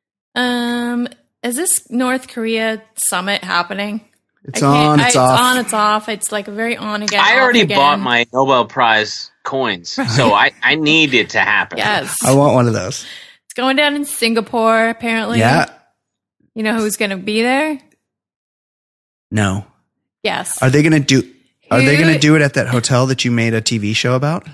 Is this North Korea summit happening? It's on, it's off. It's on, it's off. It's a very on again. I off already again. bought my Nobel Prize coins, so I need it to happen. Yes. I want one of those. It's going down in Singapore, apparently. Yeah. You know who's going to be there? No. Yes. Are they going to do Who- it at that hotel that you made a TV show about?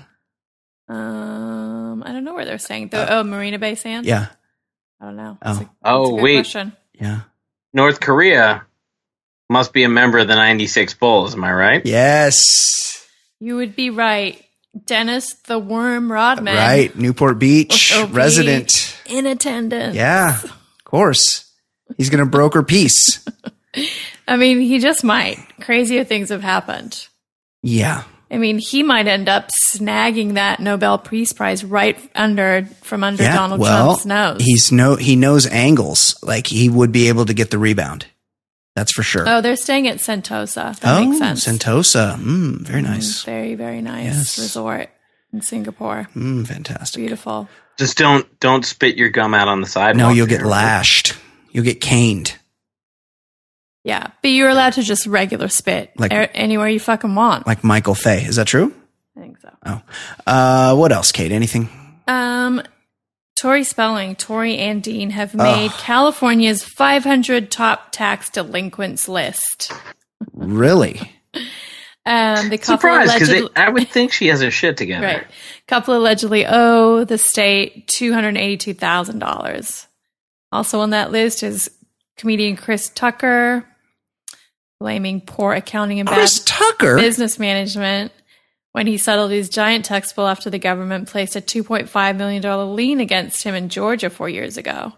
I don't know where they're staying. Marina Bay Sands? Yeah. I don't know. Oh. That's a Oh, good wait. question. Yeah. North Korea must be a member of the 96 Bulls, am I right? Yes. You would be right. Dennis the Worm Rodman. Right. Newport Beach will be resident. In attendance. Yeah. Of course. He's going to broker peace. I mean, he just might. Crazier things have happened. Yeah. I mean, he might end up snagging that Nobel Peace Prize from under Yeah. Donald Well, Trump's nose. he knows angles. Like he would be able to get the rebound. That's for sure. Oh, they're staying at Sentosa. That makes sense. Sentosa. Very nice. Very, very nice Yes. resort in Singapore. Fantastic. Beautiful. Just don't spit your gum out on the sidewalk. No, you'll get lashed. You'll get caned. Yeah, but you're allowed to just regular spit anywhere you fucking want. Like Michael Fay. Is that true? I think so. Oh. What else, Kate? Anything? Tori Spelling, Tori and Dean have made California's 500 top tax delinquents list. Really? The couple surprised because allegedly, I would think she has her shit together. right, couple allegedly owe the state $282,000. Also on that list is comedian Chris Tucker, blaming poor accounting and Chris bad Tucker? business management when he settled his giant tax bill after the government placed a $2.5 million lien against him in Georgia 4 years ago.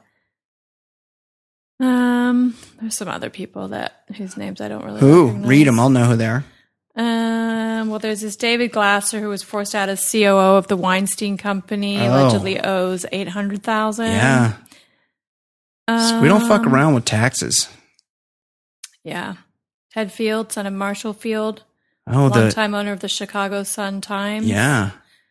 There's some other people whose names I don't really Who? recognize. Read them. I'll know who they are. Well, there's this David Glasser who was forced out as COO of the Weinstein Company. Allegedly owes $800,000. Yeah. So we don't fuck around with taxes. Yeah. Ted Field, son of Marshall Field, Oh, longtime owner of the Chicago Sun-Times. yeah.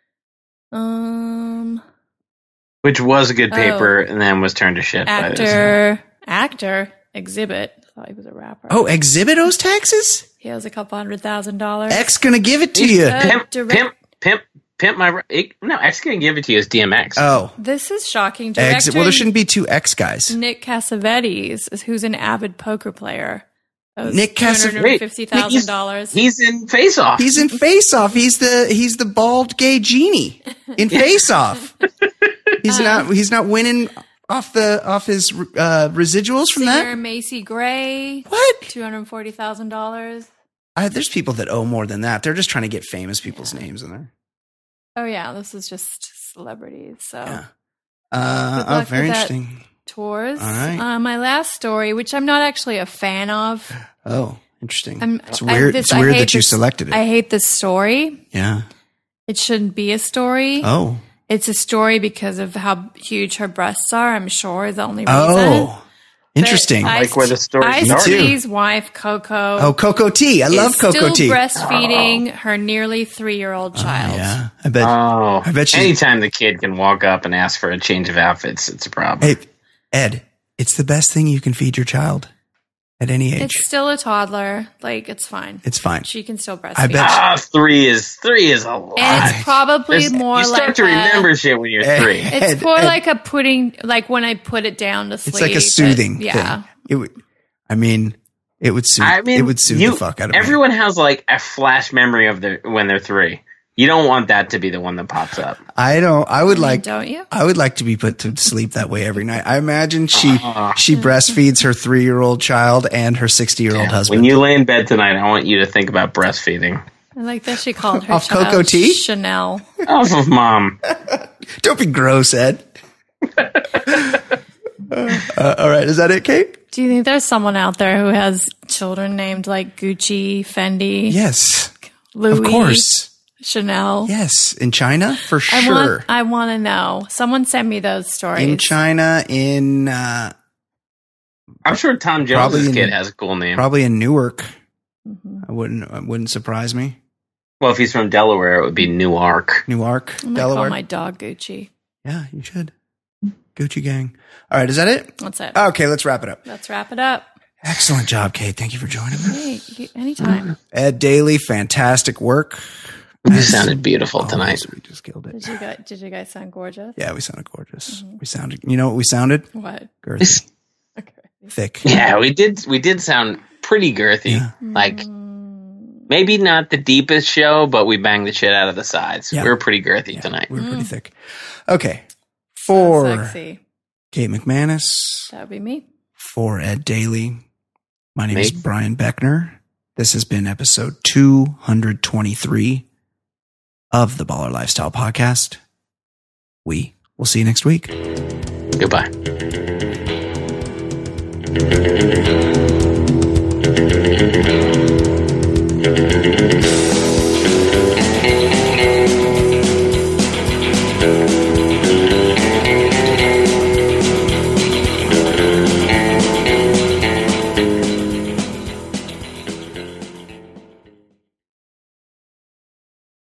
Which was a good paper and then was turned to shit by this. Actor, Exhibit. I thought he was a rapper. Oh, Exhibit owes taxes? He owes a couple $100,000. X gonna give it to you. Pimp my... No, X gonna give it to you as DMX. Oh, This is shocking. X. Director Well, there shouldn't be two X guys. Nick Cassavetes, who's an avid poker player, owes Nick $250,000. He's in Face Off. He's in Face Off. He's the bald gay genie in Face Off. He's not winning off his residuals from Singer that. Macy Gray, What? $240,000. There's people that owe more than that. They're just trying to get famous people's names in there. Oh yeah, this is just celebrities. So Yeah. luck very with that. interesting. Tours. All right. My last story, which I'm not actually a fan of. Oh, interesting. It's I weird. It's weird that you selected it. I hate this story. Yeah. It shouldn't be a story. Oh. It's a story because of how huge her breasts are, I'm sure, is the only reason. Oh. Interesting. But Like where the story started. Ice-T's wife, Coco. Oh, Coco T. I love Coco T. Still breastfeeding her nearly 3-year-old child. Yeah. I bet. Oh, I bet she's- anytime the kid can walk up and ask for a change of outfits, it's a problem. Hey, Ed, it's the best thing you can feed your child at any age. It's still a toddler. Like, it's fine. It's fine. She can still breastfeed. I bet. 3 is a lot. And it's probably more you start like to remember shit when you're 3. It's more like a putting, like when I put it down to sleep. It's like a soothing yeah. thing. It would. I mean, it would soothe. It would soothe the fuck out of me. Everyone has like a flash memory of when they're 3. You don't want that to be the one that pops up. I don't. I would like. Don't you? I would like to be put to sleep that way every night. I imagine she breastfeeds her 3-year-old child and her 60-year-old husband. When you lay in bed tonight, I want you to think about breastfeeding. I like that she called her Off child Coco T? Chanel. Off of Mom. Don't be gross, Ed. All right, is that it, Kate? Do you think there's someone out there who has children named like Gucci, Fendi, Yes, Louis, of course. Chanel? Yes, in China for sure. I want to know. Someone send me those stories. In China, I'm sure Tom Probably Jones' in- kid has a cool name. probably in Newark. Mhm. It wouldn't surprise me. Well, if he's from Delaware, it would be Newark. Newark, I'm gonna Delaware. call my dog Gucci. Yeah, you should. Gucci gang. All right, is that it? That's it. Okay, let's wrap it up. Let's wrap it up. Excellent job, Kate. Thank you for joining me. Hey, anytime. Ed Daly, fantastic work. You sounded beautiful tonight. We just killed it. Did you guys sound gorgeous? Yeah, we sounded gorgeous. We sounded. You know what we sounded? What? Girthy, Okay. thick. Yeah, we did sound pretty girthy. Yeah. Like maybe not the deepest show, but we banged the shit out of the sides. Yeah. We were pretty girthy tonight. We were pretty thick. Okay, for Sexy. Kate McManus, That would be me. for Ed Daly, my name Me. is Brian Beckner. This has been episode 223 of the Baller Lifestyle Podcast. We will see you next week. Goodbye.